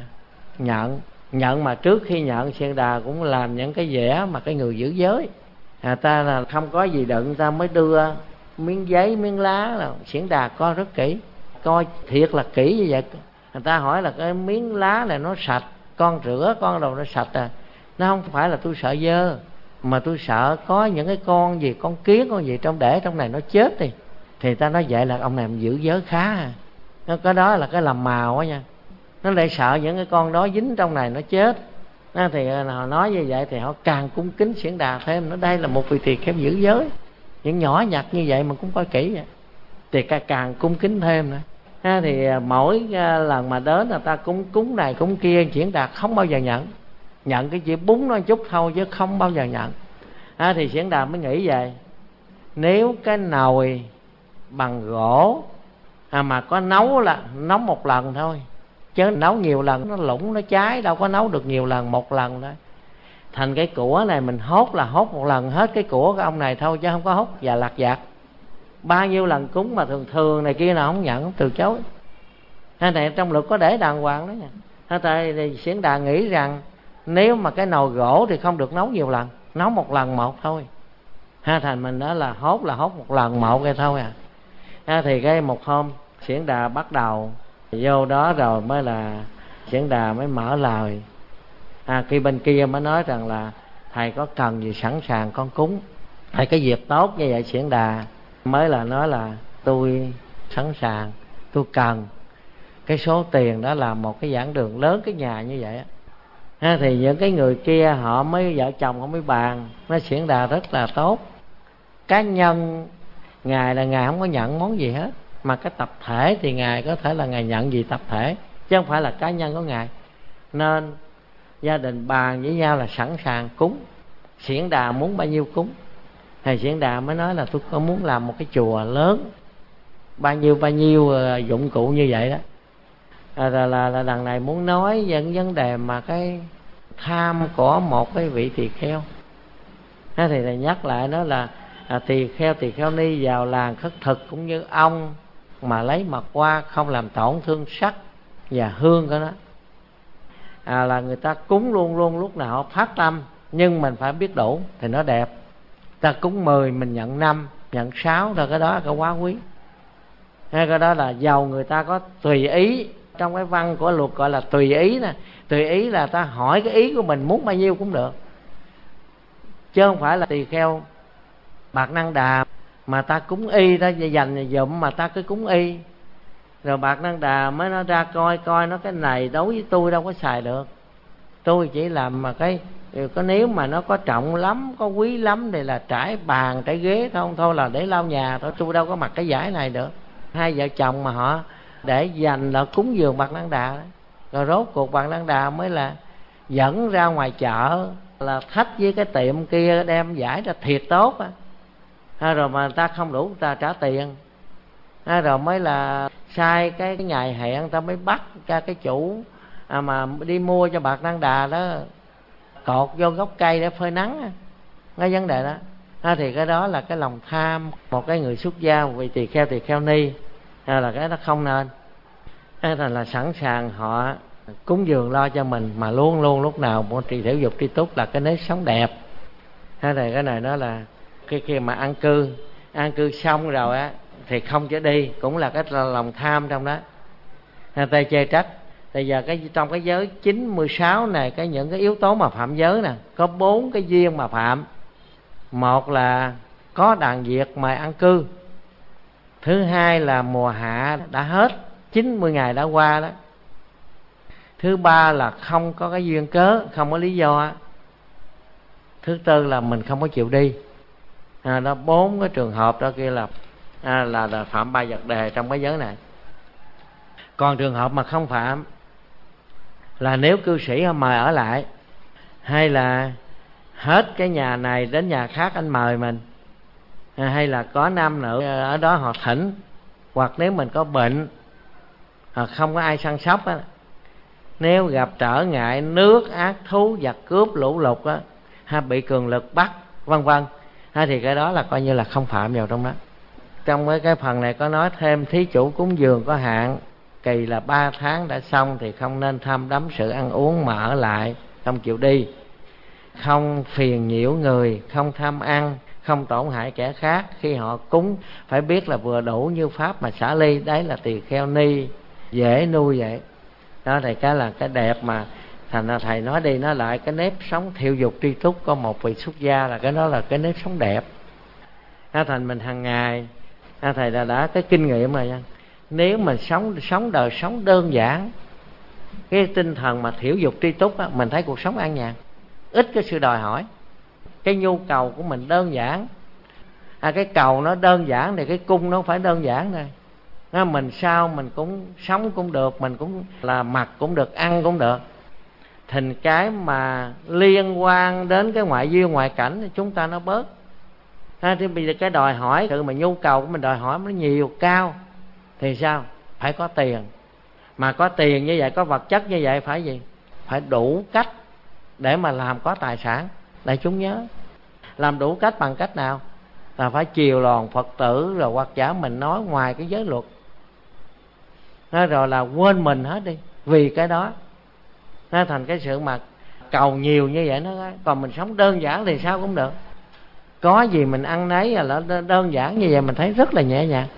[SPEAKER 1] nhận mà trước khi nhận Xiển Đà cũng làm những cái vẻ mà cái người giữ giới ta là không có gì đựng, ta mới đưa miếng giấy miếng lá. Là Xiển Đà coi rất kỹ, coi thiệt là kỹ như vậy. Người ta hỏi là cái miếng lá này nó sạch, con rửa con đầu nó sạch nó không phải là tôi sợ dơ, mà tôi sợ có những cái con gì, con kiến con gì để trong này nó chết thì ta nói vậy là ông này giữ giới khá cái đó là cái làm màu nha. Nó lại sợ những cái con đó dính trong này nó chết. Thì họ nói như vậy thì họ càng cung kính Xiển Đà thêm. Nó đây là một vị tỳ kheo giữ giới, những nhỏ nhặt như vậy mà cũng coi kỹ vậy thì càng cung kính thêm nữa. Thì mỗi lần mà đến là ta cúng này cúng kia, Xiển Đà không bao giờ nhận cái chỉ bún nó chút thôi chứ không bao giờ nhận. Thì Xiển Đà mới nghĩ vậy, nếu cái nồi bằng gỗ mà có nấu là nấu một lần thôi, chứ nấu nhiều lần nó lủng nó cháy, đâu có nấu được nhiều lần, một lần thôi. Thành cái của này mình hốt là hốt một lần hết cái của cái ông này thôi, chứ không có hốt và lặt vặt. Bao nhiêu lần cúng mà thường này kia nào không nhận, không từ chối. Này trong luật có để đàng hoàng đó nha. Tại Xiển Đà nghĩ rằng nếu mà cái nồi gỗ thì không được nấu nhiều lần, nấu một lần một thôi. Thành mình đó là hốt một lần một cái thôi thì cái một hôm Xiển Đà bắt đầu vô đó rồi mới là Xiển Đà mới mở lời. Khi bên kia mới nói rằng là thầy có cần gì sẵn sàng con cúng. Thầy cái việc tốt như vậy Xiển Đà mới là nói là tôi sẵn sàng, tôi cần cái số tiền đó là một cái giảng đường lớn cái nhà như vậy thì những cái người kia họ mới vợ chồng họ mới bàn, nói Xiển Đà rất là tốt, cá nhân ngài là ngài không có nhận món gì hết, Mà cái tập thể thì Ngài có thể là Ngài nhận vì tập thể, chứ không phải là cá nhân của Ngài. Nên gia đình bàn với nhau là sẵn sàng cúng. Xiển Đà muốn bao nhiêu cúng. Thầy Xiển Đà mới nói là tôi có muốn làm một cái chùa lớn, bao nhiêu dụng cụ như vậy đó. Là đằng này muốn nói về vấn đề mà cái tham của một cái vị tỳ kheo. Thì thầy nhắc lại đó là tỳ kheo ni vào làng khất thực cũng như ông, mà lấy mật hoa không làm tổn thương sắc và hương của nó. Là người ta cúng luôn luôn lúc nào phát tâm, nhưng mình phải biết đủ thì nó đẹp. Ta cúng 10 mình nhận 5, nhận 6 rồi cái đó là cái quá quý. Cái đó là giàu người ta có tùy ý. Trong cái văn của luật gọi là tùy ý nè. Tùy ý là ta hỏi cái ý của mình muốn bao nhiêu cũng được, chứ không phải là tỳ kheo Bạt Năng Đà mà ta cúng y, ta dành dụm mà ta cứ cúng y. Rồi Bạt Năng Đà mới nó ra coi nó cái này đối với tôi đâu có xài được. Tôi chỉ làm mà cái có, nếu mà nó có trọng lắm, có quý lắm thì là trải bàn trải ghế thôi là để lau nhà thôi, tôi đâu có mặc cái vải này được. Hai vợ chồng mà họ để dành là cúng dường Bạt Năng Đà đó. Rồi rốt cuộc Bạt Năng Đà mới là dẫn ra ngoài chợ, là thách với cái tiệm kia đem vải ra thiệt tốt á. Rồi mà người ta không đủ, người ta trả tiền. Rồi mới là sai cái ngày hẹn, người ta mới bắt ra cái chủ mà đi mua cho Bạt Năng Đà đó cột vô gốc cây để phơi nắng. Cái vấn đề đó thì cái đó là cái lòng tham. Một cái người xuất gia, một vị tỳ kheo ni là cái đó không nên. Thành là sẵn sàng họ cúng dường lo cho mình, mà luôn luôn lúc nào một trì thể dục tri túc là cái nếp sống đẹp. Thì cái này đó là khi mà an cư xong rồi á thì không cho đi, cũng là cái lòng tham trong đó. Ta chê trách. Bây giờ trong cái giới 96 này, những cái yếu tố mà phạm giới nè, có 4 cái duyên mà phạm. Một là có đàn Việt mời ăn cư. Thứ hai là mùa hạ đã hết, 90 ngày đã qua đó. Thứ ba là không có cái duyên cớ, không có lý do. Thứ tư là mình không có chịu đi. Đó 4 cái trường hợp đó kia là phạm 3 vật đề trong cái giới này. Còn trường hợp mà không phạm là nếu cư sĩ mời ở lại, hay là hết cái nhà này đến nhà khác anh mời mình, hay là có nam nữ ở đó họ thỉnh, hoặc nếu mình có bệnh không có ai săn sóc á, nếu gặp trở ngại nước, ác thú, giặc cướp, lũ lụt á, hay bị cường lực bắt vân vân, thì cái đó là coi như là không phạm vào trong đó. Trong cái phần này có nói thêm thí chủ cúng dường có hạn, kỳ là 3 tháng đã xong thì không nên tham đắm sự ăn uống mà ở lại, không chịu đi, không phiền nhiễu người, không tham ăn, không tổn hại kẻ khác. Khi họ cúng phải biết là vừa đủ như pháp mà xả ly. Đấy là tỳ kheo ni dễ nuôi vậy đó. Thì cái là cái đẹp mà thành ra thầy nói đi nói lại, cái nếp sống thiệu dục tri túc có một vị xuất gia là cái đó là cái nếp sống đẹp. Thành mình hàng ngày thầy đã cái kinh nghiệm rồi nha. Nếu mình sống đời sống đơn giản, cái tinh thần mà thiểu dục tri túc á, mình thấy cuộc sống an nhàn, ít cái sự đòi hỏi. Cái nhu cầu của mình đơn giản. Cái cầu nó đơn giản thì cái cung nó phải đơn giản rồi. Mình sao mình cũng sống cũng được, mình cũng là mặc cũng được, ăn cũng được. Thành cái mà liên quan đến cái ngoại duyên ngoại cảnh thì chúng ta nó bớt. Thì bây giờ cái đòi hỏi tự mà nhu cầu của mình đòi hỏi nó nhiều cao thì sao? Phải có tiền. Mà có tiền như vậy, có vật chất như vậy phải gì? Phải đủ cách để mà làm có tài sản. Đại chúng nhớ, làm đủ cách bằng cách nào? Là phải chiều lòng Phật tử, rồi hoặc giả mình nói ngoài cái giới luật, rồi là quên mình hết đi vì cái đó. Nó thành cái sự mà cầu nhiều như vậy nó. Còn mình sống đơn giản thì sao cũng được, có gì mình ăn nấy, là đơn giản như vậy mình thấy rất là nhẹ nhàng.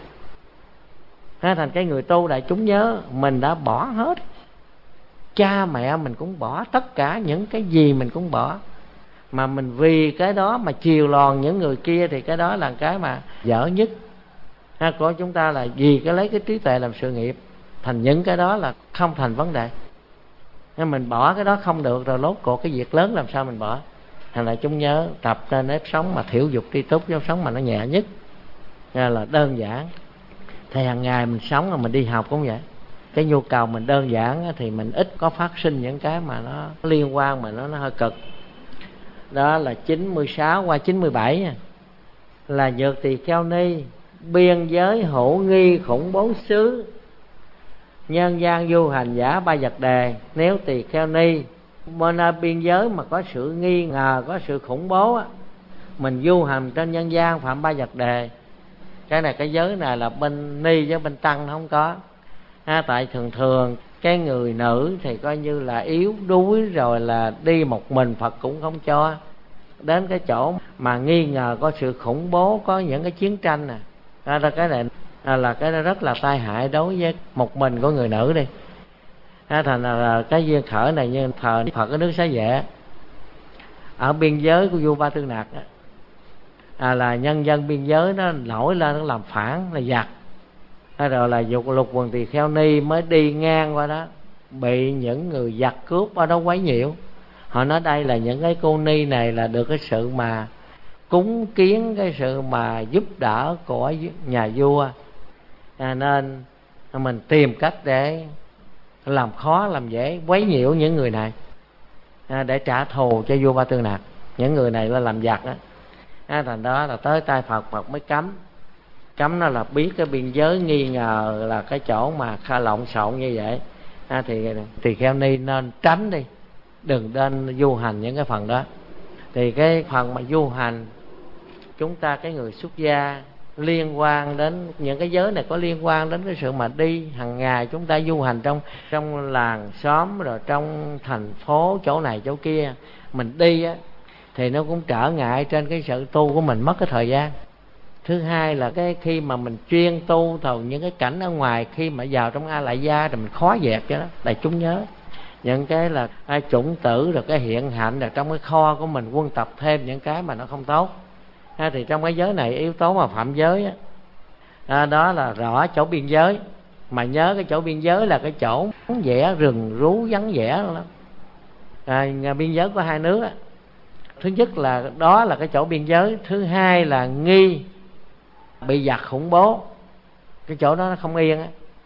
[SPEAKER 1] Thành cái người tu đại chúng nhớ, mình đã bỏ hết, cha mẹ mình cũng bỏ, tất cả những cái gì mình cũng bỏ, mà mình vì cái đó mà chiều lòn những người kia thì cái đó là cái mà dở nhất. Của chúng ta là vì cái lấy cái trí tuệ làm sự nghiệp, thành những cái đó là không thành vấn đề. Nên mình bỏ cái đó không được, rồi lốt cuộc cái việc lớn làm sao mình bỏ. Thành là chúng nhớ tập nên nếp sống mà thiểu dục tri túc, nếp sống mà nó nhẹ nhất, là đơn giản. Thì hàng ngày mình sống rồi mình đi học cũng vậy. Cái nhu cầu mình đơn giản thì mình ít có phát sinh những cái mà nó liên quan mà nó hơi cực. Đó là 96 qua 97 nha. Là Nhược Tỳ Kheo Ni, biên giới hữu nghi khủng bố xứ, nhân gian du hành giả ba vật đề. Nếu Tỳ Kheo Ni bên nơi biên giới mà có sự nghi ngờ, có sự khủng bố á, mình du hành trên nhân gian phạm ba vật đề. Cái này, cái giới này là bên ni với bên tăng nó không có. Tại thường thường cái người nữ thì coi như là yếu đuối rồi, là đi một mình Phật cũng không cho. Đến cái chỗ mà nghi ngờ có sự khủng bố, có những cái chiến tranh nè, cái này là cái rất là tai hại đối với một mình của người nữ đi. Thành là cái duyên khởi này như thờ Phật ở nước Xá Vệ, ở biên giới của vua Ba Tư Nặc là nhân dân biên giới nó nổi lên, nó làm phản, là giặc. Rồi là Lục Quần Tỳ Kheo Ni mới đi ngang qua đó, bị những người giặc cướp ở đó quấy nhiễu. Họ nói đây là những cái cô ni này là được cái sự mà cúng kiến, cái sự mà giúp đỡ của nhà vua, nên mình tìm cách để làm khó làm dễ, quấy nhiễu những người này để trả thù cho vua Ba Tư Nặc. Những người này là làm giặc đó. Thành đó là tới tay Phật, Phật mới cấm nó là biết cái biên giới nghi ngờ là cái chỗ mà kha lộn xộn như vậy. Thì Tỳ Kheo Ni nên tránh đi, đừng nên du hành những cái phần đó. Thì cái phần mà du hành, chúng ta cái người xuất gia liên quan đến những cái giới này, có liên quan đến cái sự mà đi hàng ngày chúng ta du hành trong làng xóm, rồi trong thành phố chỗ này chỗ kia mình đi á, thì nó cũng trở ngại trên cái sự tu của mình, mất cái thời gian. Thứ hai là cái khi mà mình chuyên tu thầu những cái cảnh ở ngoài, khi mà vào trong A Lại Gia thì mình khó dẹp cho đó. Đại chúng nhớ những cái là chủng tử, rồi cái hiện hạnh, rồi trong cái kho của mình quân tập thêm những cái mà nó không tốt. Thì trong cái giới này, yếu tố mà phạm giới đó là rõ chỗ biên giới. Mà nhớ cái chỗ biên giới là cái chỗ vắng vẻ, rừng rú vắng vẻ lắm. Biên giới có hai nước. Thứ nhất là đó là cái chỗ biên giới. Thứ hai là nghi bị giặc khủng bố, cái chỗ đó nó không yên.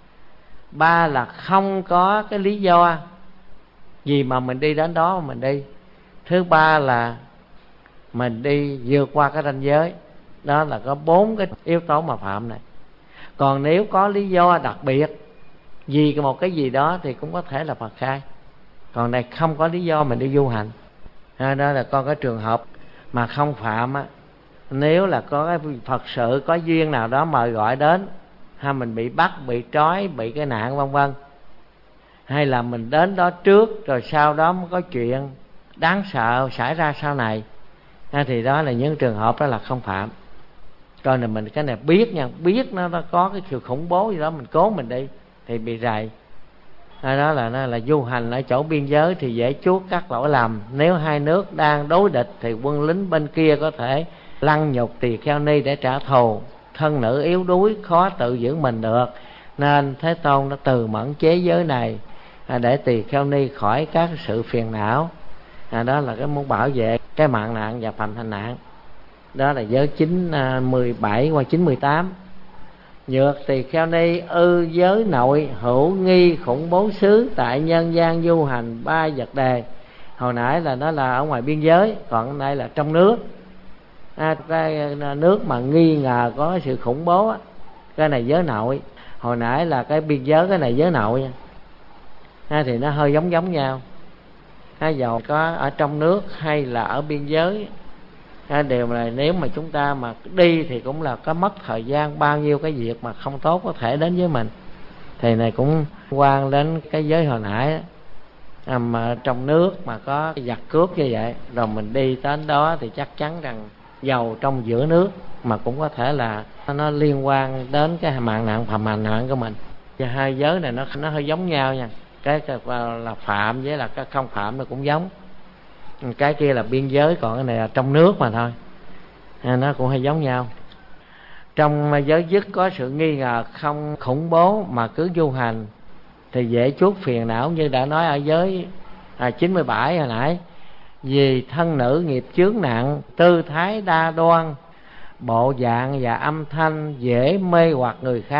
[SPEAKER 1] Ba là không có cái lý do gì mà mình đi đến đó mà mình đi. Thứ ba là mình đi vượt qua cái ranh giới. Đó là có 4 cái yếu tố mà phạm này. Còn nếu có lý do đặc biệt vì một cái gì đó thì cũng có thể là Phật khai. Còn này không có lý do mình đi du hành. Đó là con cái trường hợp mà không phạm á. Nếu là có cái Phật sự, có duyên nào đó mời gọi đến, hay mình bị bắt, bị trói, bị cái nạn vân vân, hay là mình đến đó trước rồi sau đó mới có chuyện đáng sợ xảy ra sau này, thì đó là những trường hợp đó là không phạm. Coi là mình cái này biết nha, biết nó có cái sự khủng bố gì đó, mình cố mình đi thì bị rầy. Đó là du hành ở chỗ biên giới thì dễ chuốc các lỗi lầm. Nếu hai nước đang đối địch thì quân lính bên kia có thể lăng nhục Tỳ Kheo Ni để trả thù. Thân nữ yếu đuối khó tự giữ mình được, nên Thế Tôn đã từ mẫn chế giới này để Tỳ Kheo Ni khỏi các sự phiền não. Đó là cái muốn bảo vệ cái mạng nạn và phàm thành nạn. Đó là giới 17 qua 98. Nhược Tỳ Kheo Ni ư giới nội hữu nghi khủng bố xứ, tại nhân gian du hành ba vật đề. Hồi nãy là nó là ở ngoài biên giới, còn đây là trong nước. Cái nước mà nghi ngờ có sự khủng bố á, cái này giới nội. Hồi nãy là cái biên giới, cái này giới nội nha. Thì nó hơi giống nhau. Dầu có ở trong nước hay là ở biên giới, điều này nếu mà chúng ta mà đi thì cũng là có mất thời gian, bao nhiêu cái việc mà không tốt có thể đến với mình. Thì này cũng quan đến cái giới hồi nãy mà trong nước mà có giặc cướp như vậy, rồi mình đi đến đó thì chắc chắn rằng dầu trong giữa nước mà cũng có thể là nó liên quan đến cái mạng nạn phàm hành nạn của mình. Và hai giới này nó hơi giống nhau nha. Cái là phạm với là cái không phạm nó cũng giống. Cái kia là biên giới, còn cái này là trong nước mà thôi. Nó cũng hơi giống nhau. Trong giới dứt có sự nghi ngờ không khủng bố mà cứ du hành thì dễ chuốc phiền não, như đã nói ở giới 97 hồi nãy. Vì thân nữ nghiệp chướng nặng, tư thái đa đoan, bộ dạng và âm thanh dễ mê hoặc người khác.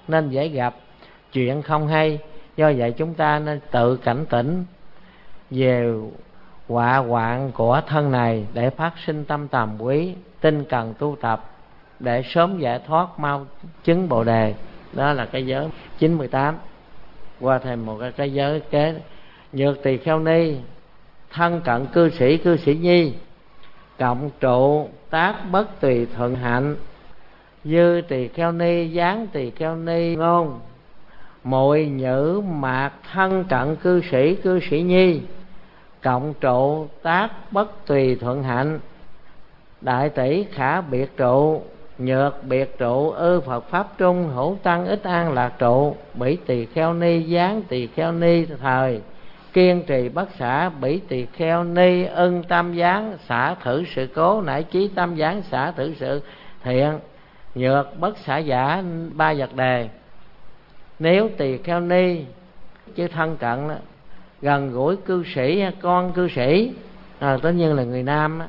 [SPEAKER 1] nên dễ gặp chuyện không hay. Do vậy chúng ta nên tự cảnh tỉnh về họa hoạn của thân này để phát sinh tâm tàm quý, tinh cần tu tập để sớm giải thoát, mau chứng Bồ đề. Đó là cái giới 98. Qua thêm một cái giới kế: nhược tỳ kheo ni thân cận cư sĩ nhi, cộng trụ tác bất tùy thuận hạnh, dư tỳ kheo ni gián tỳ kheo ni ngôn, muội nhữ mạc thân cận cư sĩ nhi, cộng trụ tác bất tùy thuận hạnh, đại tỷ khả biệt trụ, nhược biệt trụ ư Phật pháp trung, hữu tăng ít an lạc trụ, bỉ tỳ kheo ni gián tỳ kheo ni thời, kiên trì bất xả, bỉ tỳ kheo ni ưng tam gián, xả thử sự cố, nải chí tam gián, xả thử sự thiện, nhược bất xả giả ba vật đề. Nếu tỳ kheo ni chứ thân cận đó, gần gũi cư sĩ, con cư sĩ, tất nhiên là người nam đó,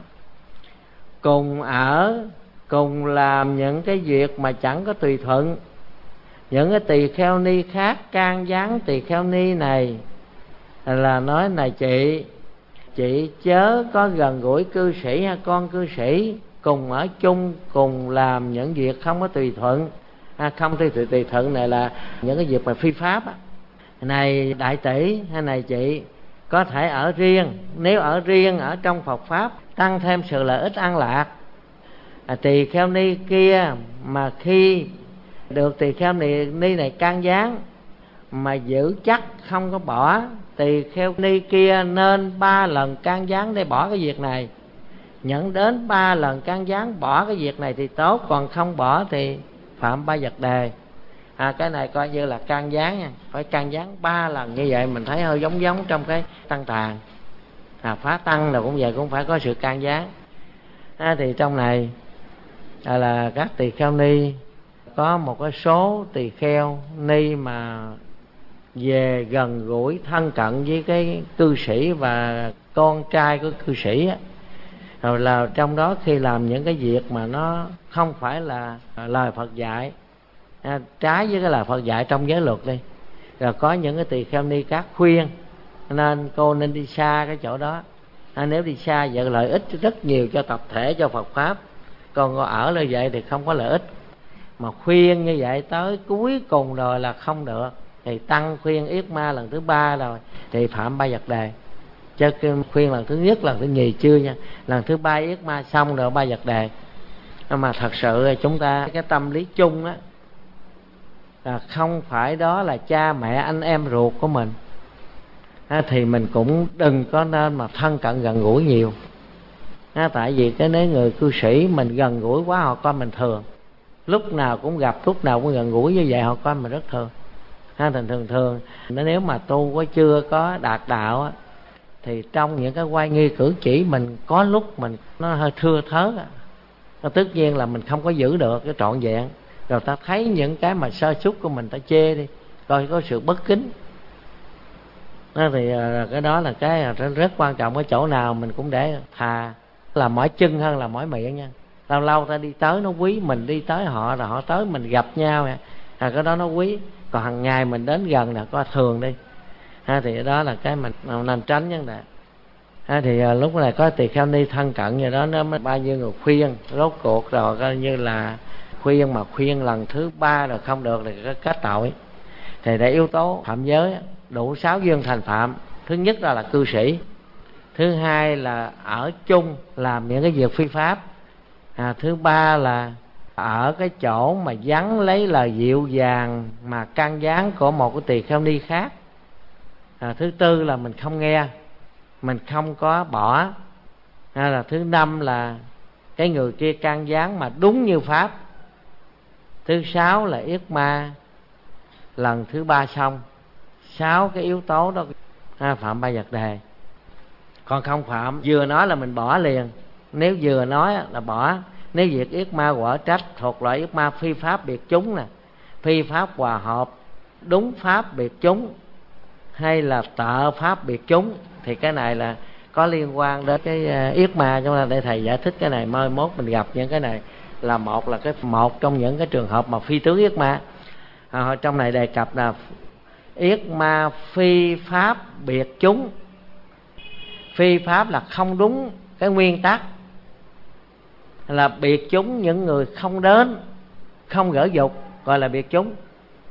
[SPEAKER 1] cùng ở, cùng làm những cái việc mà chẳng có tùy thuận, những cái tỳ kheo ni khác can gián tỳ kheo ni này là nói: này chị chớ có gần gũi cư sĩ hay con cư sĩ, cùng ở chung, cùng làm những việc không có tùy thuận. Không tùy thuận này là những cái việc mà phi pháp á. Này đại tỷ hay này chị, có thể ở riêng, nếu ở riêng ở trong Phật pháp tăng thêm sự lợi ích an lạc. Tỳ kheo ni kia mà khi được tỳ kheo ni này can gián mà giữ chắc không có bỏ, tỳ kheo ni kia nên 3 lần can gián để bỏ cái việc này. Nhận đến 3 lần can gián bỏ cái việc này thì tốt, còn không bỏ thì phạm ba vật đề. Cái này coi như là can gián nha, phải can gián 3 lần như vậy. Mình thấy hơi giống trong cái tăng tàn. Phá tăng là cũng vậy, cũng phải có sự can gián. Thì trong này là các tỳ kheo ni, có một cái số tỳ kheo ni mà về gần gũi thân cận với cái cư sĩ và con trai của cư sĩ á, rồi là trong đó khi làm những cái việc mà nó không phải là lời Phật dạy, trái với cái lời Phật dạy trong giới luật đi, rồi có những cái tỳ kheo ni các khuyên nên cô nên đi xa cái chỗ đó. Nếu đi xa vậy lợi ích rất nhiều cho tập thể, cho Phật pháp. Còn ở như vậy thì không có lợi ích. Mà khuyên như vậy tới cuối cùng rồi là không được, thì tăng khuyên yết ma lần thứ 3 rồi thì phạm ba vật đề. Chứ khuyên lần thứ nhất, lần thứ nhì chưa nha. Lần thứ 3 yết ma xong rồi 3 vật đề. Mà thật sự chúng ta cái tâm lý chung á, là không phải đó là cha mẹ anh em ruột của mình, thì mình cũng đừng có nên mà thân cận gần gũi nhiều. Tại vì cái nếu người cư sĩ mình gần gũi quá, họ coi mình thường, lúc nào cũng gặp, lúc nào cũng gần gũi như vậy, họ coi mình rất thường. Thường nếu mà tu có chưa có đạt đạo á, thì trong những cái quay nghi cử chỉ mình có lúc mình nó hơi thưa thớt á. Tất nhiên là mình không có giữ được cái trọn vẹn, rồi ta thấy những cái mà sơ suất của mình ta chê đi, coi có sự bất kính. Thì cái đó là cái rất quan trọng. Ở chỗ nào mình cũng để thà là mỏi chân hơn là mỏi miệng nha. Lâu lâu ta đi tới nó quý, mình đi tới họ rồi họ tới mình gặp nhau, cái đó nó quý. Còn hàng ngày mình đến gần là có thường đi, thì đó là cái mình nên tránh vấn đề. Thì lúc này có tỳ kheo ni thân cận như đó, nó mới bao nhiêu người khuyên, rốt cuộc rồi coi như là khuyên, mà khuyên lần thứ 3 rồi không được thì có kết tội. Thì để yếu tố phạm giới đủ 6 duyên thành phạm. Thứ nhất là cư sĩ, thứ hai là ở chung làm những cái việc phi pháp, thứ ba là ở cái chỗ mà vắng lấy lời dịu dàng mà can gián của một cái tỳ kheo ni khác, thứ tư là mình không nghe, mình không có bỏ, là thứ năm là cái người kia can gián mà đúng như pháp, thứ sáu là yết ma lần thứ 3 xong. 6 cái yếu tố đó phạm ba vật đề. Còn không phạm, vừa nói là mình bỏ liền. Nếu vừa nói là bỏ. Nếu việc yết ma quở trách thuộc loại yết ma phi pháp biệt chúng nè, phi pháp hòa hợp, đúng pháp biệt chúng, hay là tợ pháp biệt chúng, thì cái này là có liên quan đến cái yết ma. Chúng ta để thầy giải thích cái này, mai mốt mình gặp những cái này là một trong những cái trường hợp mà phi tướng yết ma. Trong này đề cập là yết ma phi pháp biệt chúng. Phi pháp là không đúng cái nguyên tắc, là biệt chúng những người không đến, không gỡ dục, gọi là biệt chúng.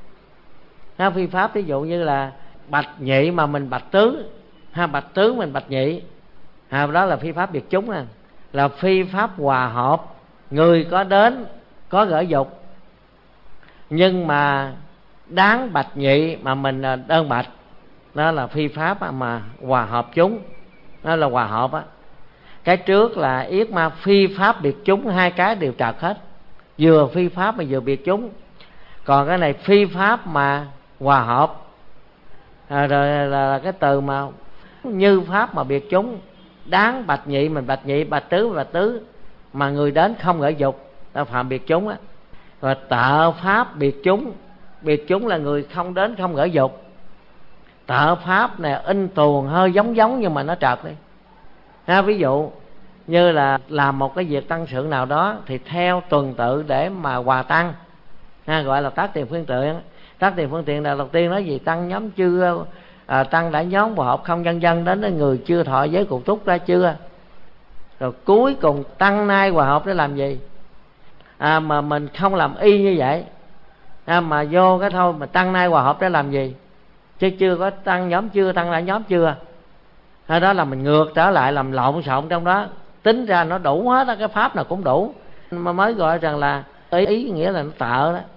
[SPEAKER 1] Phi pháp ví dụ như là bạch nhị mà mình bạch tứ, bạch tứ mình bạch nhị, đó là phi pháp biệt chúng. Là phi pháp hòa hợp, người có đến có gỡ dục, nhưng mà đáng bạch nhị mà mình đơn bạch, đó là phi pháp mà hòa hợp chúng, đó là hòa hợp á. Cái trước là yết ma phi pháp biệt chúng, hai cái đều trật hết, vừa phi pháp mà vừa biệt chúng. Còn cái này phi pháp mà hòa hợp, rồi là cái từ mà như pháp mà biệt chúng, đáng bạch nhị mình bạch nhị, bạch tứ bạch tứ, mà người đến không gỡ dục, ta phạm biệt chúng á. Rồi tợ pháp biệt chúng, biệt chúng là người không đến không gỡ dục. Tợ pháp này in tuồng hơi giống nhưng mà nó trật đi. Ví dụ như là làm một cái việc tăng sự nào đó thì theo tuần tự để mà hòa tăng, gọi là tác tiền phương tiện. Tác tiền phương tiện là đầu tiên nói gì? Tăng nhóm chưa, tăng đã nhóm hòa hợp không vân vân, đến người chưa thọ giới cụ túc ra chưa. Rồi cuối cùng tăng nay hòa hợp để làm gì? Mà mình không làm y như vậy, mà vô cái thôi mà tăng nay hòa hợp để làm gì? Chứ chưa có tăng nhóm chưa, tăng lại nhóm chưa. Đó là mình ngược trở lại, làm lộn xộn trong đó. Tính ra nó đủ hết, cái pháp nào cũng đủ, mà mới gọi rằng là ý nghĩa là nó tợ đó,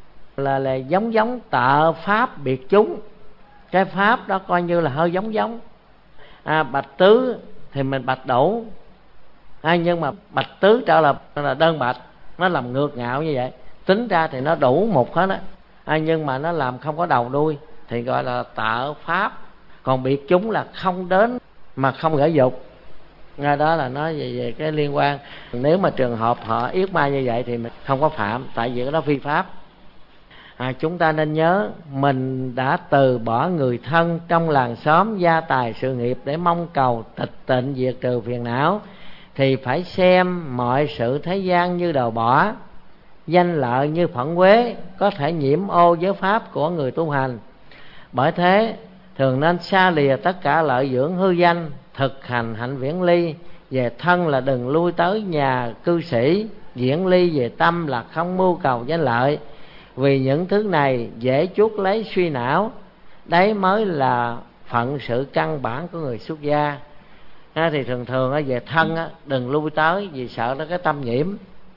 [SPEAKER 1] là giống tợ pháp biệt chúng. Cái pháp đó coi như là hơi giống. Bạch tứ thì mình bạch đủ, nhưng mà bạch tứ trở là đơn bạch, nó làm ngược ngạo như vậy. Tính ra thì nó đủ một hết á, nhưng mà nó làm không có đầu đuôi thì gọi là tợ pháp. Còn biệt chúng là không đến mà không gỡ dục. Đó là nói về cái liên quan. Nếu mà trường hợp họ yết ma như vậy thì mình không có phạm, tại vì cái đó phi pháp. Chúng ta nên nhớ, mình đã từ bỏ người thân trong làng xóm, gia tài sự nghiệp để mong cầu tịch tịnh diệt trừ phiền não, thì phải xem mọi sự thế gian như đầu bỏ, danh lợi như phận quế, có thể nhiễm ô giới pháp của người tu hành. Bởi thế thường nên xa lìa tất cả lợi dưỡng hư danh, thực hành hạnh viễn ly. Về thân là đừng lui tới nhà cư sĩ, viễn ly về tâm là không mưu cầu danh lợi, vì những thứ này dễ chuốc lấy suy não. Đấy mới là phận sự căn bản của người xuất gia. Thì thường về thân đừng lui tới, vì sợ nó cái tâm nhiễm.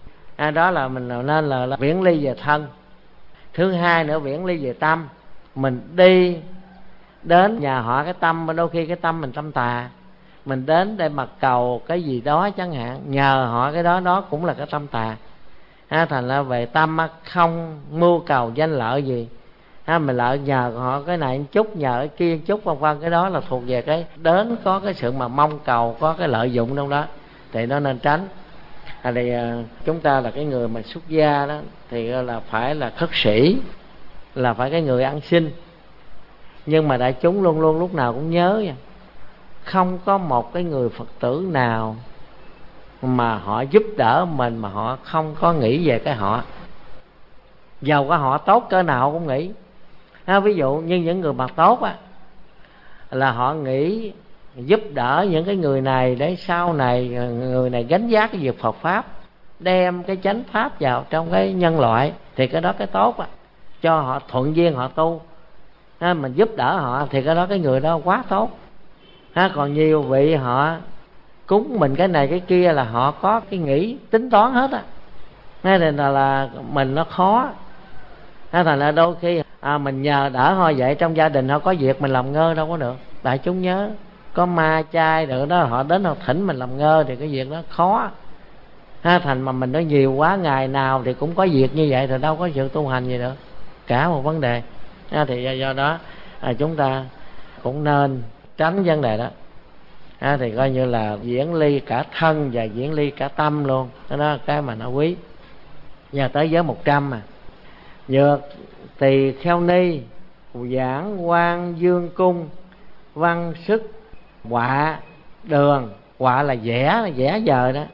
[SPEAKER 1] Đó là mình nên là viễn ly về thân. Thứ hai nữa, viễn ly về tâm. Mình đi đến nhà họ cái tâm, đôi khi cái tâm mình tâm tà, mình đến để mà cầu cái gì đó chẳng hạn, nhờ họ cái đó cũng là cái tâm tà. Thành ra về tâm không mưu cầu danh lợi gì, mình lợi nhờ họ cái này chút, nhờ cái kia chút, vân vân. Cái đó là thuộc về cái đến có cái sự mà mong cầu, có cái lợi dụng trong đó, thì nó nên tránh. Thì chúng ta là cái người mà xuất gia đó thì là phải là khất sĩ, là phải cái người ăn xin. Nhưng mà đại chúng luôn luôn lúc nào cũng nhớ nha, không có một cái người Phật tử nào mà họ giúp đỡ mình mà họ không có nghĩ về cái họ. Dầu có họ tốt cỡ nào cũng nghĩ. Ví dụ như những người mà tốt là họ nghĩ giúp đỡ những cái người này để sau này người này gánh vác cái việc Phật pháp, đem cái chánh pháp vào trong cái nhân loại, thì cái đó cái tốt cho họ thuận duyên họ tu. Mình giúp đỡ họ thì cái đó cái người đó quá tốt. Còn nhiều vị họ cúng mình cái này cái kia là họ có cái nghĩ tính toán hết nên là mình nó khó. Thành ra đôi khi mình nhờ đỡ họ vậy, trong gia đình họ có việc mình làm ngơ đâu có được. Đại chúng nhớ, có ma chay rồi đó, họ đến họ thỉnh mình làm ngơ thì cái việc đó khó. Thành mà mình nói nhiều quá, ngày nào thì cũng có việc như vậy thì đâu có sự tu hành gì được, cả một vấn đề. Thì do đó chúng ta cũng nên tránh vấn đề đó. Thì coi như là diễn ly cả thân và diễn ly cả tâm luôn. Đó cái mà nó quý. Giờ tới giới 100 Dược tỳ kheo ni, giảng quan dương cung, văn sức họa đường. Họa là vẽ giờ đó.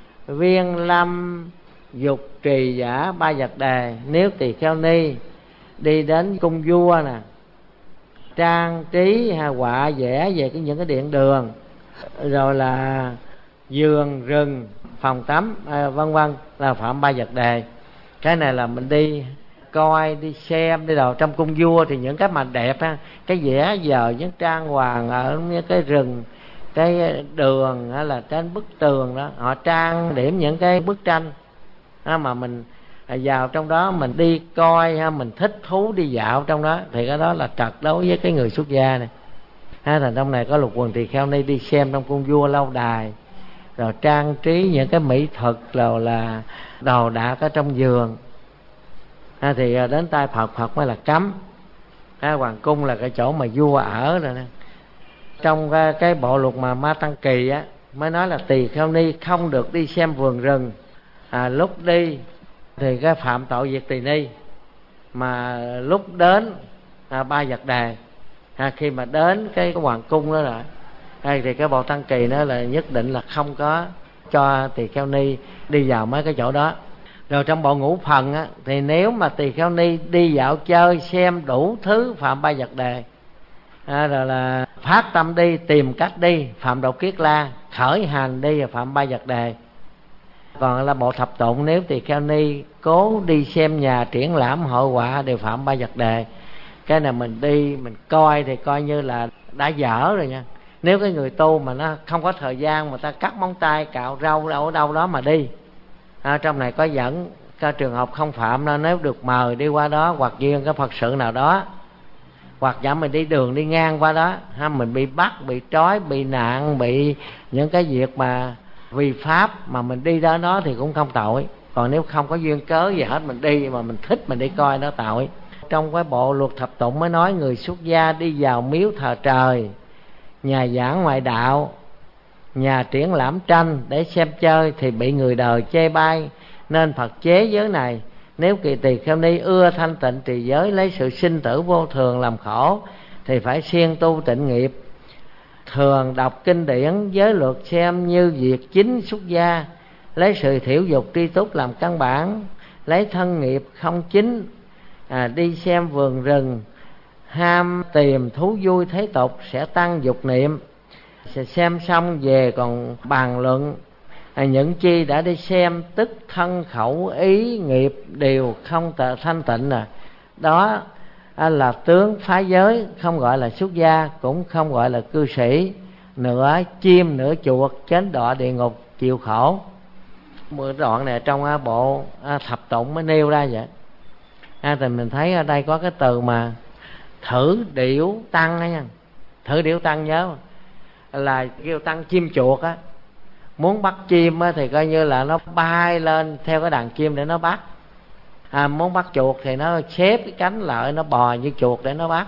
[SPEAKER 1] Viên lâm dục trì giả ba vật đề. Nếu tỳ kheo ni đi đến cung vua nè, trang trí họa vẽ về những cái điện đường, rồi là vườn rừng, phòng tắm, vân vân, là phạm 3 vật đề. Cái này là mình đi coi, đi xem, đi đầu trong cung vua thì những cái mà đẹp ha, cái vẽ giờ những trang hoàng ở những cái rừng, cái đường hay là trên bức tường đó, họ trang điểm những cái bức tranh mà mình vào trong đó mình đi coi ha, mình thích thú đi dạo trong đó, thì cái đó là trật đối với cái người xuất gia này ha. Thành trong này có Lục Quần Tỳ Kheo Ni đi xem trong cung vua lâu đài, rồi trang trí những cái mỹ thuật, rồi là đồ đạc ở trong vườn thì đến tay Phật mới là cấm. Hoàng cung là cái chỗ mà vua ở rồi nè. Trong cái bộ luật mà Ma Tăng Kỳ á mới nói là tỳ kheo ni không được đi xem vườn rừng, lúc đi thì cái phạm tội việc tỳ ni, mà lúc đến 3 vật đề. Khi mà đến cái hoàng cung đó rồi thì cái bộ Tăng Kỳ đó là nhất định là không có cho tỳ kheo ni đi vào mấy cái chỗ đó. Rồi trong bộ Ngũ Phần á, thì nếu mà tỳ kheo ni đi dạo chơi xem đủ thứ phạm 3 vật đề, rồi là phát tâm đi, tìm cách đi phạm Đột Kiết La, khởi hành đi phạm 3 vật đề. Còn là bộ Thập Tụng, nếu tỳ kheo ni cố đi xem nhà triển lãm hội họa đều phạm 3 vật đề. Cái này mình đi mình coi thì coi như là đã dở rồi nha. Nếu cái người tu mà nó không có thời gian mà ta cắt móng tay cạo râu ở đâu đó mà đi, trong này có dẫn cái trường hợp không phạm, nên nếu được mời đi qua đó hoặc duyên cái Phật sự nào đó, hoặc giả mình đi đường đi ngang qua đó mình bị bắt, bị trói, bị nạn, bị những cái việc mà vi pháp mà mình đi đến đó thì cũng không tội. Còn nếu không có duyên cớ gì hết, mình đi mà mình thích mình đi coi đó tội. Trong cái bộ Luật Thập Tụng mới nói người xuất gia đi vào miếu thờ trời, nhà giảng ngoại đạo, nhà triển lãm tranh để xem chơi thì bị người đời chê bai, nên Phật chế giới này. Nếu kỳ tỳ kheo ni ưa thanh tịnh trì giới, lấy sự sinh tử vô thường làm khổ, thì phải siêng tu tịnh nghiệp, thường đọc kinh điển giới luật xem như việc chính xuất gia, lấy sự thiểu dục tri túc làm căn bản, lấy thân nghiệp không chính đi xem vườn rừng, ham tìm thú vui thế tục sẽ tăng dục niệm. Xem xong về còn bàn luận những chi đã đi xem, tức thân khẩu ý nghiệp đều không thanh tịnh. Đó là tướng phá giới, không gọi là xuất gia, cũng không gọi là cư sĩ, nửa chim nửa chuột, chến đọa địa ngục chịu khổ. Một đoạn này trong bộ Thập Tụng mới nêu ra vậy. Thì mình thấy ở đây có cái từ mà thử điểu tăng ấy nha. Thử điểu tăng nhớ là kêu tăng chim chuột á. Muốn bắt chim á thì coi như là nó bay lên theo cái đàn chim để nó bắt. Muốn bắt chuột thì nó xếp cái cánh lại, nó bò như chuột để nó bắt.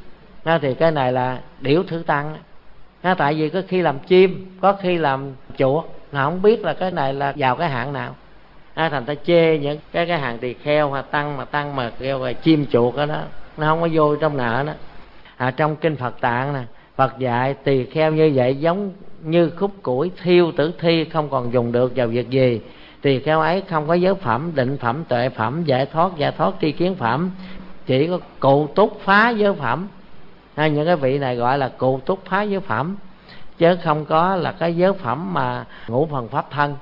[SPEAKER 1] Thì cái này là điểu thử tăng. Tại vì có khi làm chim, có khi làm chuột, nó không biết là cái này là vào cái hạng nào. Thành ta chê những cái hàng tỳ kheo tăng mà kêu là chim chuột đó, nó không có vô trong nào đó. Trong kinh Phật Tạng nè, Phật dạy tỳ kheo như vậy giống như khúc củi thiêu tử thi, không còn dùng được vào việc gì. Tỳ kheo ấy không có giới phẩm, định phẩm, tuệ phẩm, giải thoát tri kiến phẩm, chỉ có cụ túc phá giới phẩm. Những cái vị này gọi là cụ túc phá giới phẩm, chứ không có là cái giới phẩm mà ngũ phần pháp thân.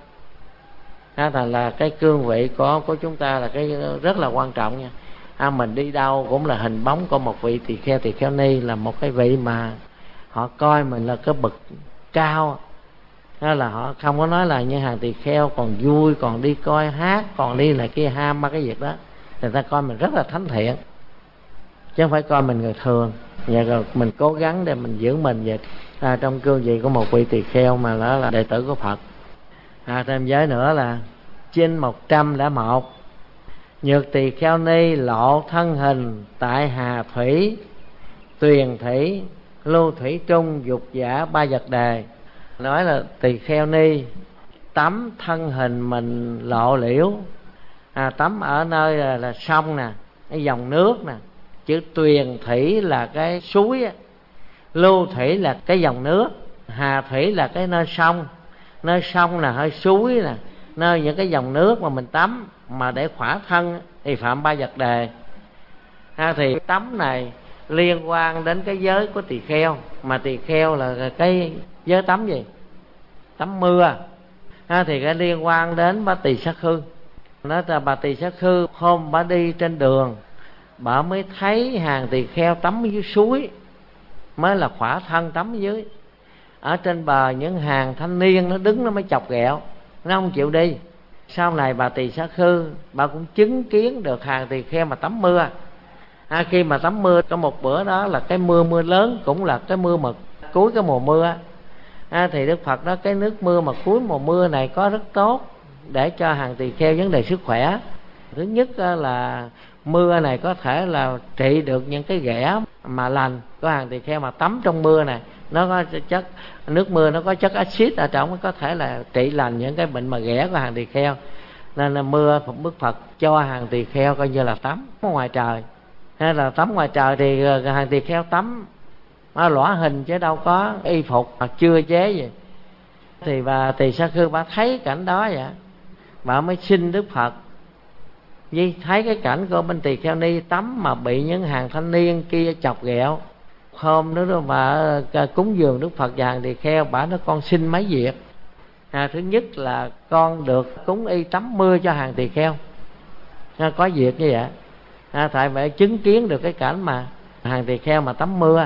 [SPEAKER 1] Thành là cái cương vị của chúng ta là cái rất là quan trọng nha. Mình đi đâu cũng là hình bóng của một vị tỳ kheo ni, là một cái vị mà họ coi mình là cái bậc cao. Đó là họ không có nói là như hàng tỳ kheo còn vui, còn đi coi hát, còn đi này kia, ham ba cái việc đó. Người ta coi mình rất là thánh thiện, chứ không phải coi mình người thường. Và rồi mình cố gắng để mình giữ mình về trong cương vị của một vị tỳ kheo mà đó là đệ tử của Phật. Thêm giới nữa là Chinh 101. Nhược tỳ kheo ni lộ thân hình tại hà thủy, tuyền thủy, lưu thủy trung, dục giả 3 vật đề. Nói là tỳ kheo ni tắm thân hình mình lộ liễu. Tắm ở nơi là sông nè, cái dòng nước nè, chữ tuyền thủy là cái suối á, lưu thủy là cái dòng nước, hà thủy là cái nơi sông. Nơi sông là hơi suối nè, nơi những cái dòng nước mà mình tắm mà để khỏa thân thì phạm 3 vật đề. Thì tắm này liên quan đến cái giới của tỳ kheo, mà tỳ kheo là cái giới tắm gì? Tắm mưa. Thì cái liên quan đến Bà Tỳ Sát Khư. Nói là Bà Tỳ Sát Khư hôm bà đi trên đường, bà mới thấy hàng tỳ kheo tắm ở dưới suối, mới là khỏa thân tắm ở dưới. Ở trên bờ những hàng thanh niên nó đứng, nó mới chọc ghẹo, nó không chịu đi. Sau này Bà Tỳ Sát Khư bà cũng chứng kiến được hàng tỳ kheo mà tắm mưa. Khi mà tắm mưa, có một bữa đó là cái mưa lớn, cũng là cái mưa mà cuối cái mùa mưa. Thì Đức Phật nói cái nước mưa mà cuối mùa mưa này có rất tốt để cho hàng tỳ kheo vấn đề sức khỏe. Thứ nhất là mưa này có thể là trị được những cái ghẻ mà lành. Có hàng tỳ kheo mà tắm trong mưa này, nó có chất, nước mưa nó có chất axit ở trong, có thể là trị lành những cái bệnh mà ghẻ của hàng tỳ kheo. Nên là mưa Đức Phật cho hàng tỳ kheo coi như là tắm ở ngoài trời. Hay là tắm ngoài trời thì hàng tỳ kheo tắm lõa hình chứ đâu có y phục mà chưa chế gì. Thì Bà Tỳ Sát Khư bà thấy cảnh đó vậy, bà mới xin Đức Phật. Vì thấy cái cảnh của bên tỳ kheo ni tắm mà bị những hàng thanh niên kia chọc ghẹo. Hôm nữa bà cúng dường Đức Phật và hàng tỳ kheo, bà nói con xin mấy việc. Thứ nhất là con được cúng y tắm mưa cho hàng tỳ kheo. Có việc như vậy. Tại vậy chứng kiến được cái cảnh mà hàng tỳ kheo mà tắm mưa.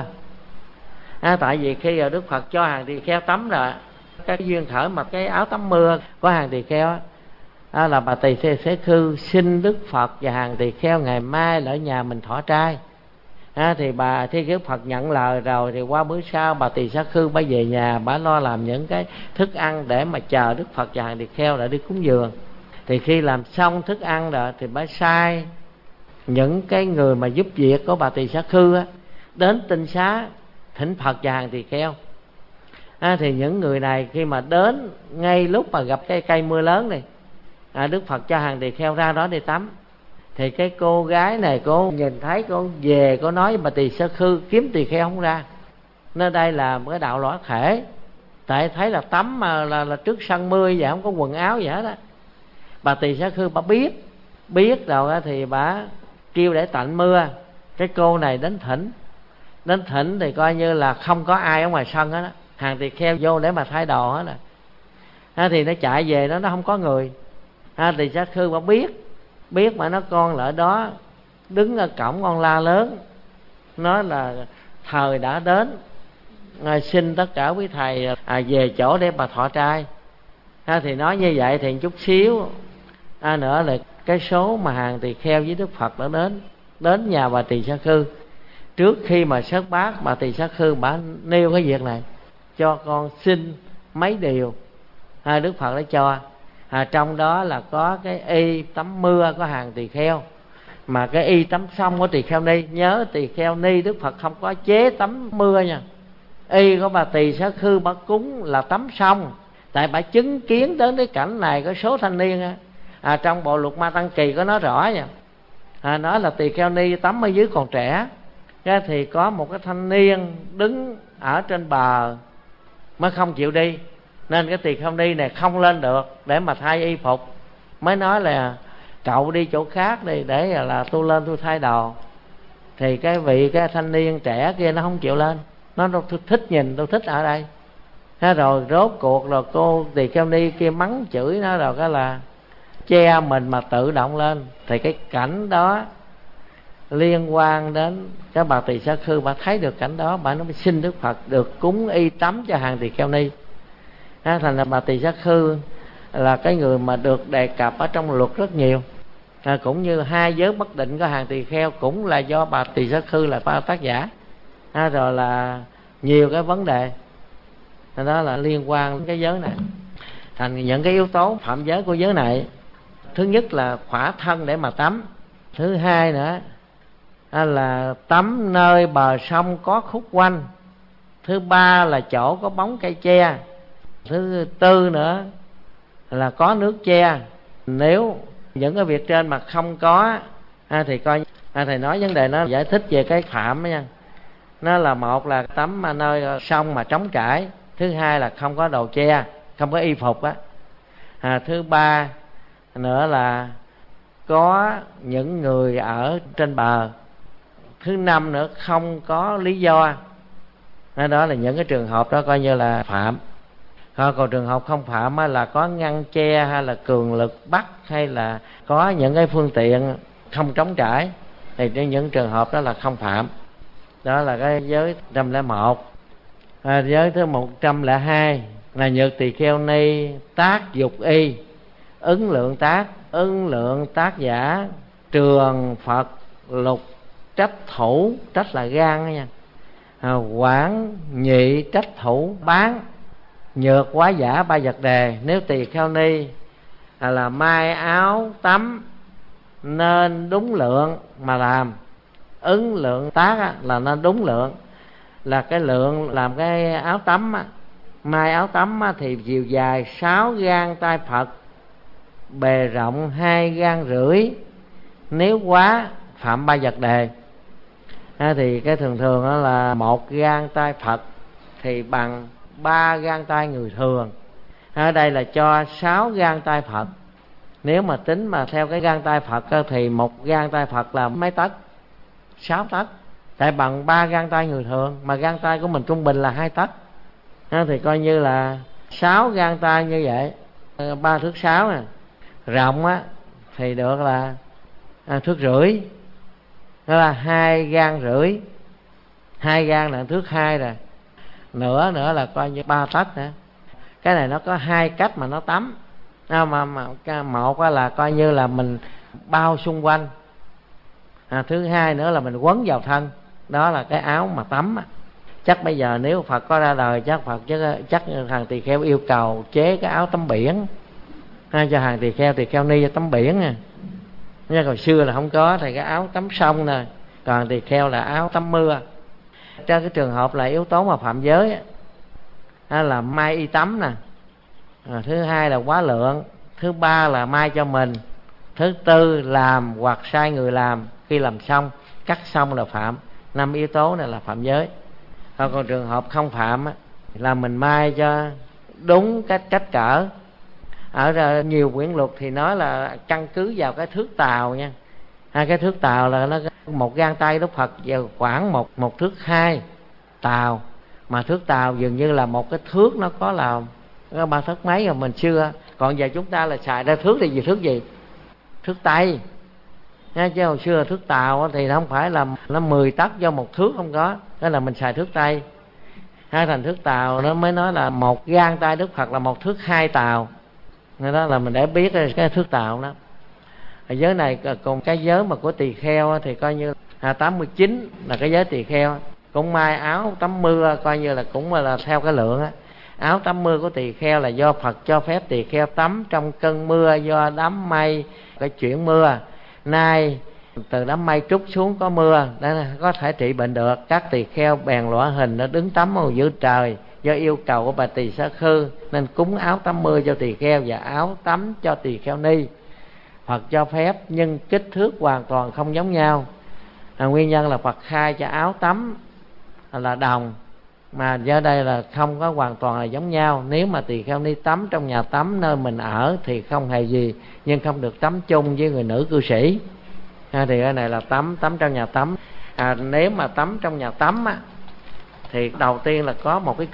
[SPEAKER 1] Tại vì khi Đức Phật cho hàng tỳ kheo tắm rồi, cái duyên khởi mà cái áo tắm mưa của hàng tỳ kheo là Bà Tỳ Sát Khư xin Đức Phật và hàng tỳ kheo ngày mai ở nhà mình thọ trai. Thì bà khi Đức Phật nhận lời rồi thì qua bữa sau Bà Tỳ Sát Khư bà về nhà, bà lo làm những cái thức ăn để mà chờ Đức Phật và hàng tỳ kheo để đi cúng dường. Thì khi làm xong thức ăn rồi thì bà sai những cái người mà giúp việc của Bà Tỳ Sát Khư đến tinh xá thỉnh Phật và hàng tỳ kheo. Thì những người này khi mà đến ngay lúc mà gặp cái cây mưa lớn này, Đức Phật cho hàng tỳ kheo ra đó để tắm. Thì cái cô gái này cô nhìn thấy, cô về cô nói với Bà Tỳ Sát Khư kiếm tỳ kheo không ra, nên đây là một cái đạo lõa thể. Tại thấy là tắm mà là trước sân mưa vậy, không có quần áo gì hết á. Bà Tỳ Sát Khư bà biết rồi thì bà kêu để tạnh mưa. Cái cô này đến thỉnh thì coi như là không có ai ở ngoài sân hết á, hàng tỳ kheo vô để mà thay đồ hết rồi. Thì nó chạy về nó không có người. Tỳ Sát Khư bà biết mà nó con lại đó đứng ở cổng con la lớn, nói là thời đã đến, xin tất cả quý thầy về chỗ để bà thọ trai. Thì nói như vậy thì chút xíu nữa là cái số mà hàng tỳ kheo với Đức Phật đã đến nhà Bà Tỳ Sát Khư. Trước khi mà sớt bát, Bà Tỳ Sát Khư bà nêu cái việc này, cho con xin mấy điều. Đức Phật đã cho. Trong đó là có cái y tắm mưa của hàng tỳ kheo, mà cái y tắm xong của tỳ kheo ni. Nhớ tỳ kheo ni Đức Phật không có chế tắm mưa nha. Y của Bà Tỳ Sát Khư bà cúng là tắm xong. Tại bà chứng kiến đến cái cảnh này có số thanh niên trong bộ Luật Ma Tăng Kỳ có nói rõ nha. Nói là tỳ kheo ni tắm ở dưới còn trẻ. Thì có một cái thanh niên đứng ở trên bờ mới không chịu đi, nên cái tỳ kheo ni này không lên được để mà thay y phục. Mới nói là cậu đi chỗ khác đi để là tôi lên tôi thay đồ. Thì cái thanh niên trẻ kia nó không chịu lên, nó tôi thích nhìn, tôi thích ở đây. Rồi rốt cuộc rồi cô tỳ kheo ni kia mắng chửi nó, rồi cái là che mình mà tự động lên. Thì cái cảnh đó liên quan đến cái Bà Tỳ Sát Khư, bà thấy được cảnh đó, bà nó mới xin Đức Phật được cúng y tắm cho hàng tỳ kheo ni. Thành là Bà Tỳ Sát Khư là cái người mà được đề cập ở trong luật rất nhiều. Cũng như hai giới bất định của hàng tỳ kheo cũng là do Bà Tỳ Sát Khư là tác giả. Rồi là nhiều cái vấn đề đó là liên quan đến cái giới này. Thành những cái yếu tố phạm giới của giới này, thứ nhất là khỏa thân để mà tắm. Thứ hai nữa là tắm nơi bờ sông có khúc quanh. Thứ ba là chỗ có bóng cây che. Thứ tư nữa là có nước che. Nếu những cái việc trên mà không có thì coi thầy nói vấn đề nó giải thích về cái phạm đó nha. Nó là một là tắm mà nơi sông mà trống trải. Thứ hai là không có đồ che, không có y phục á. Thứ ba nữa là có những người ở trên bờ. Thứ năm nữa, không có lý do. Đó là những cái trường hợp đó coi như là phạm. Còn trường hợp không phạm là có ngăn che hay là cường lực bắt, hay là có những cái phương tiện không trống trải, thì những trường hợp đó là không phạm. Đó là cái giới 101. Giới thứ 102 là nhược tỳ kheo ni tác dục y, ứng lượng tác. Ứng lượng tác giả trường Phật lục trách thủ. Trách là gan đó nha. Quảng nhị trách thủ bán. Nhược quá giả ba vật đề. Nếu tỳ kheo ni là may áo tắm nên đúng lượng mà làm. Ứng lượng tác là nên đúng lượng, là cái lượng làm cái áo tắm may áo tắm thì chiều dài 6 gang tay Phật, bề rộng 2 gang rưỡi. Nếu quá phạm ba vật đề. Thì cái thường thường đó là 1 gang tay Phật thì bằng 3 gang tay người thường. Ở đây là cho 6 gang tay Phật. Nếu mà tính mà theo cái gang tay Phật thì 1 gang tay Phật là mấy tấc? 6 tấc. Tại bằng 3 gang tay người thường, mà gang tay của mình trung bình là 2 tấc. Thì coi như là 6 gang tay như vậy, 3 thước 6 nè. Rộng thì được là thước rưỡi. Đó là 2 gang rưỡi. 2 gang là thước 2 rồi. Nữa là coi như 3 tấc nữa. Cái này nó có 2 cách mà nó tắm. Mà một là coi như là mình bao xung quanh. Thứ hai nữa là mình quấn vào thân. Đó là cái áo mà tắm. Chắc bây giờ nếu Phật có ra đời, chắc hàng tỳ kheo yêu cầu chế cái áo tắm biển cho hàng tỳ kheo ni tắm biển nha. Nhưng hồi xưa là không có, thì cái áo tắm sông nè, còn tỳ kheo là áo tắm mưa. Trong cái trường hợp là yếu tố mà phạm giới là may y tắm nè. Thứ hai là quá lượng. Thứ ba là may cho mình. Thứ tư làm hoặc sai người làm. Khi làm xong, cắt xong là phạm. 5 yếu tố này là phạm giới. Còn trường hợp không phạm là mình may cho đúng cách cỡ. Ở nhiều quyển luật thì nói là căn cứ vào cái thước tàu nha. Cái thước tàu là nó 1 gang tay Đức Phật vào khoảng một thước 2 tàu. Mà thước tàu dường như là một cái thước nó có là 3 thước mấy rồi mình xưa. Còn giờ chúng ta là xài ra thước thì thước gì? Thước tay. Chứ hồi xưa thước tàu thì nó không phải là nó 10 tấc do 1 thước, không có. Đó là mình xài thước tay. Thành thước tàu nó mới nói là 1 gang tay Đức Phật là 1 thước 2 tàu. Đó là mình để biết cái thước tàu đó. Giới này còn cái giới mà của tỳ kheo thì coi như 89 là cái giới tỳ kheo. Cũng may áo tắm mưa coi như là cũng là theo cái lượng Áo tắm mưa của tỳ kheo là do Phật cho phép tỳ kheo tắm trong cơn mưa do đám mây cái chuyển mưa. Nay từ đám mây trút xuống có mưa, đã có thể trị bệnh được. Các tỳ kheo bèn lõa hình nó đứng tắm ở giữa trời. Do yêu cầu của bà tỳ Sa Khư nên cúng áo tắm mưa cho tỳ kheo và áo tắm cho tỳ kheo ni. Phật cho phép nhưng kích thước hoàn toàn không giống nhau. Nguyên nhân là Phật khai cho áo tắm là đồng, mà do đây là không có hoàn toàn là giống nhau. Nếu mà tỳ kheo ni tắm trong nhà tắm nơi mình ở thì không hề gì, nhưng không được tắm chung với người nữ cư sĩ. Thì cái này là tắm trong nhà tắm. Nếu mà tắm trong nhà tắm thì đầu tiên là có một cái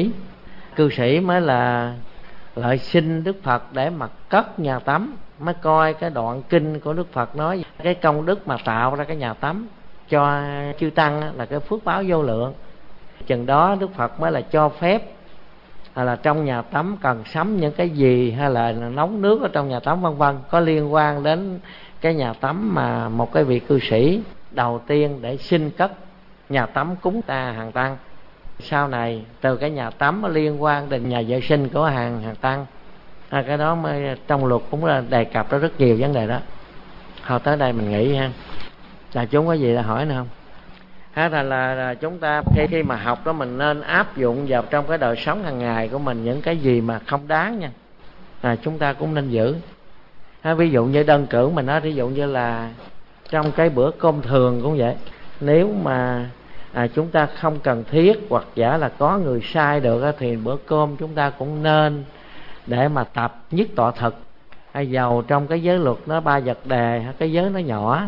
[SPEAKER 1] cư sĩ mới là lợi xin Đức Phật để mà cất nhà tắm, mới coi cái đoạn kinh của Đức Phật nói cái công đức mà tạo ra cái nhà tắm cho chư tăng là cái phước báo vô lượng. Chừng đó Đức Phật mới là cho phép là trong nhà tắm cần sắm những cái gì, hay là nấu nước ở trong nhà tắm vân vân, có liên quan đến cái nhà tắm mà một cái vị cư sĩ đầu tiên để xin cất nhà tắm cúng ta hàng tăng. Sau này từ cái nhà tắm liên quan đến nhà vệ sinh của hàng tăng. Cái đó mới trong luật cũng là đề cập rất nhiều vấn đề đó. Thôi tới đây mình nghĩ ha. Là chúng có gì là hỏi nữa không? Thành là chúng ta khi mà học đó mình nên áp dụng vào trong cái đời sống hàng ngày của mình những cái gì mà không đáng nha. Chúng ta cũng nên giữ. Ví dụ như đơn cử mình nói, ví dụ như là trong cái bữa cơm thường cũng vậy. Nếu mà chúng ta không cần thiết hoặc giả là có người sai được thì bữa cơm chúng ta cũng nên để mà tập nhất tọa thực. Dầu trong cái giới luật nó 3 vật đề, cái giới nó nhỏ,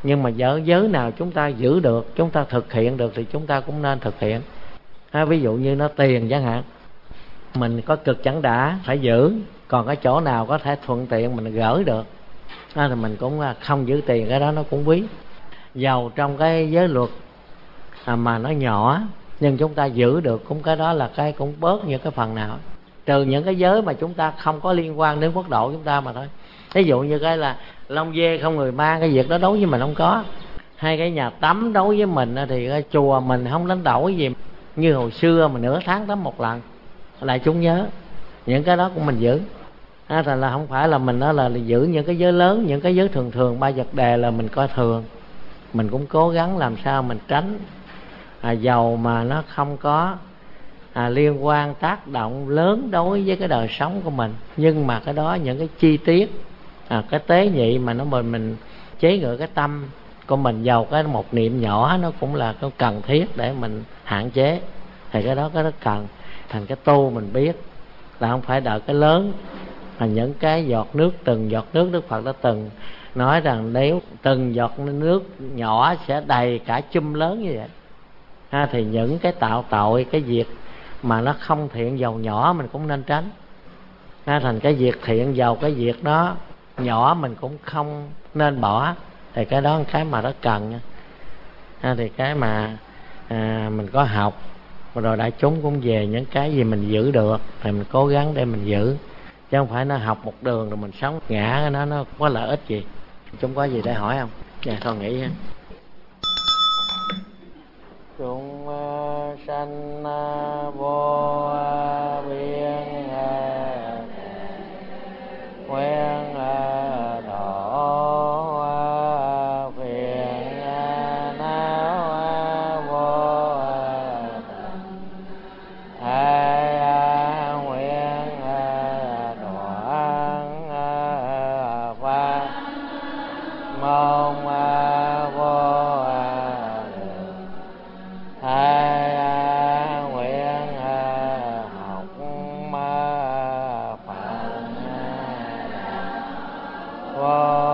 [SPEAKER 1] Nhưng mà giới nào chúng ta giữ được, chúng ta thực hiện được thì chúng ta cũng nên thực hiện. Ví dụ như nó tiền chẳng hạn, mình có cực chẳng đã phải giữ, còn cái chỗ nào có thể thuận tiện mình gỡ được thì mình cũng không giữ tiền, cái đó nó cũng quý. Dầu trong cái giới luật mà nó nhỏ, nhưng chúng ta giữ được cũng cái đó là cái cũng bớt những cái phần nào, trừ những cái giới mà chúng ta không có liên quan đến quốc độ chúng ta mà thôi. Ví dụ như cái là lông dê không người mang, cái việc đó đối với mình không có. Hay cái nhà tắm đối với mình thì cái chùa mình không đánh đổi gì, như hồi xưa mà nửa tháng tắm một lần, lại chúng nhớ những cái đó của mình giữ. Thành là không phải là mình nói là giữ những cái giới lớn, những cái giới thường thường ba vật đề là mình coi thường. Mình cũng cố gắng làm sao mình tránh, dầu mà nó không có liên quan tác động lớn đối với cái đời sống của mình, nhưng mà cái đó những cái chi tiết, cái tế nhị mà nó mình chế ngự cái tâm của mình, dầu cái một niệm nhỏ nó cũng là cái cần thiết để mình hạn chế, thì cái đó cái rất cần. Thành cái tu mình biết là không phải đợi cái lớn, mà những cái giọt nước, từng giọt nước, Đức Phật đã từng nói rằng nếu từng giọt nước nhỏ sẽ đầy cả chum lớn như vậy, thì những cái tạo tội, cái việc mà nó không thiện dầu nhỏ mình cũng nên tránh. Thành cái việc thiện dầu cái việc đó nhỏ mình cũng không nên bỏ, thì cái đó là cái mà rất cần. Thì cái mà mình có học rồi đại chúng cũng về những cái gì mình giữ được thì mình cố gắng để mình giữ, chứ không phải nó học một đường rồi mình sống ngã nó không có lợi ích gì. Chúng có gì để hỏi không? Dạ con nghĩ ha. Chúng sanh vô biên quen đổ phiền não vô ai nguyện đoạn pháp mong vô ai nguyện học Phật vô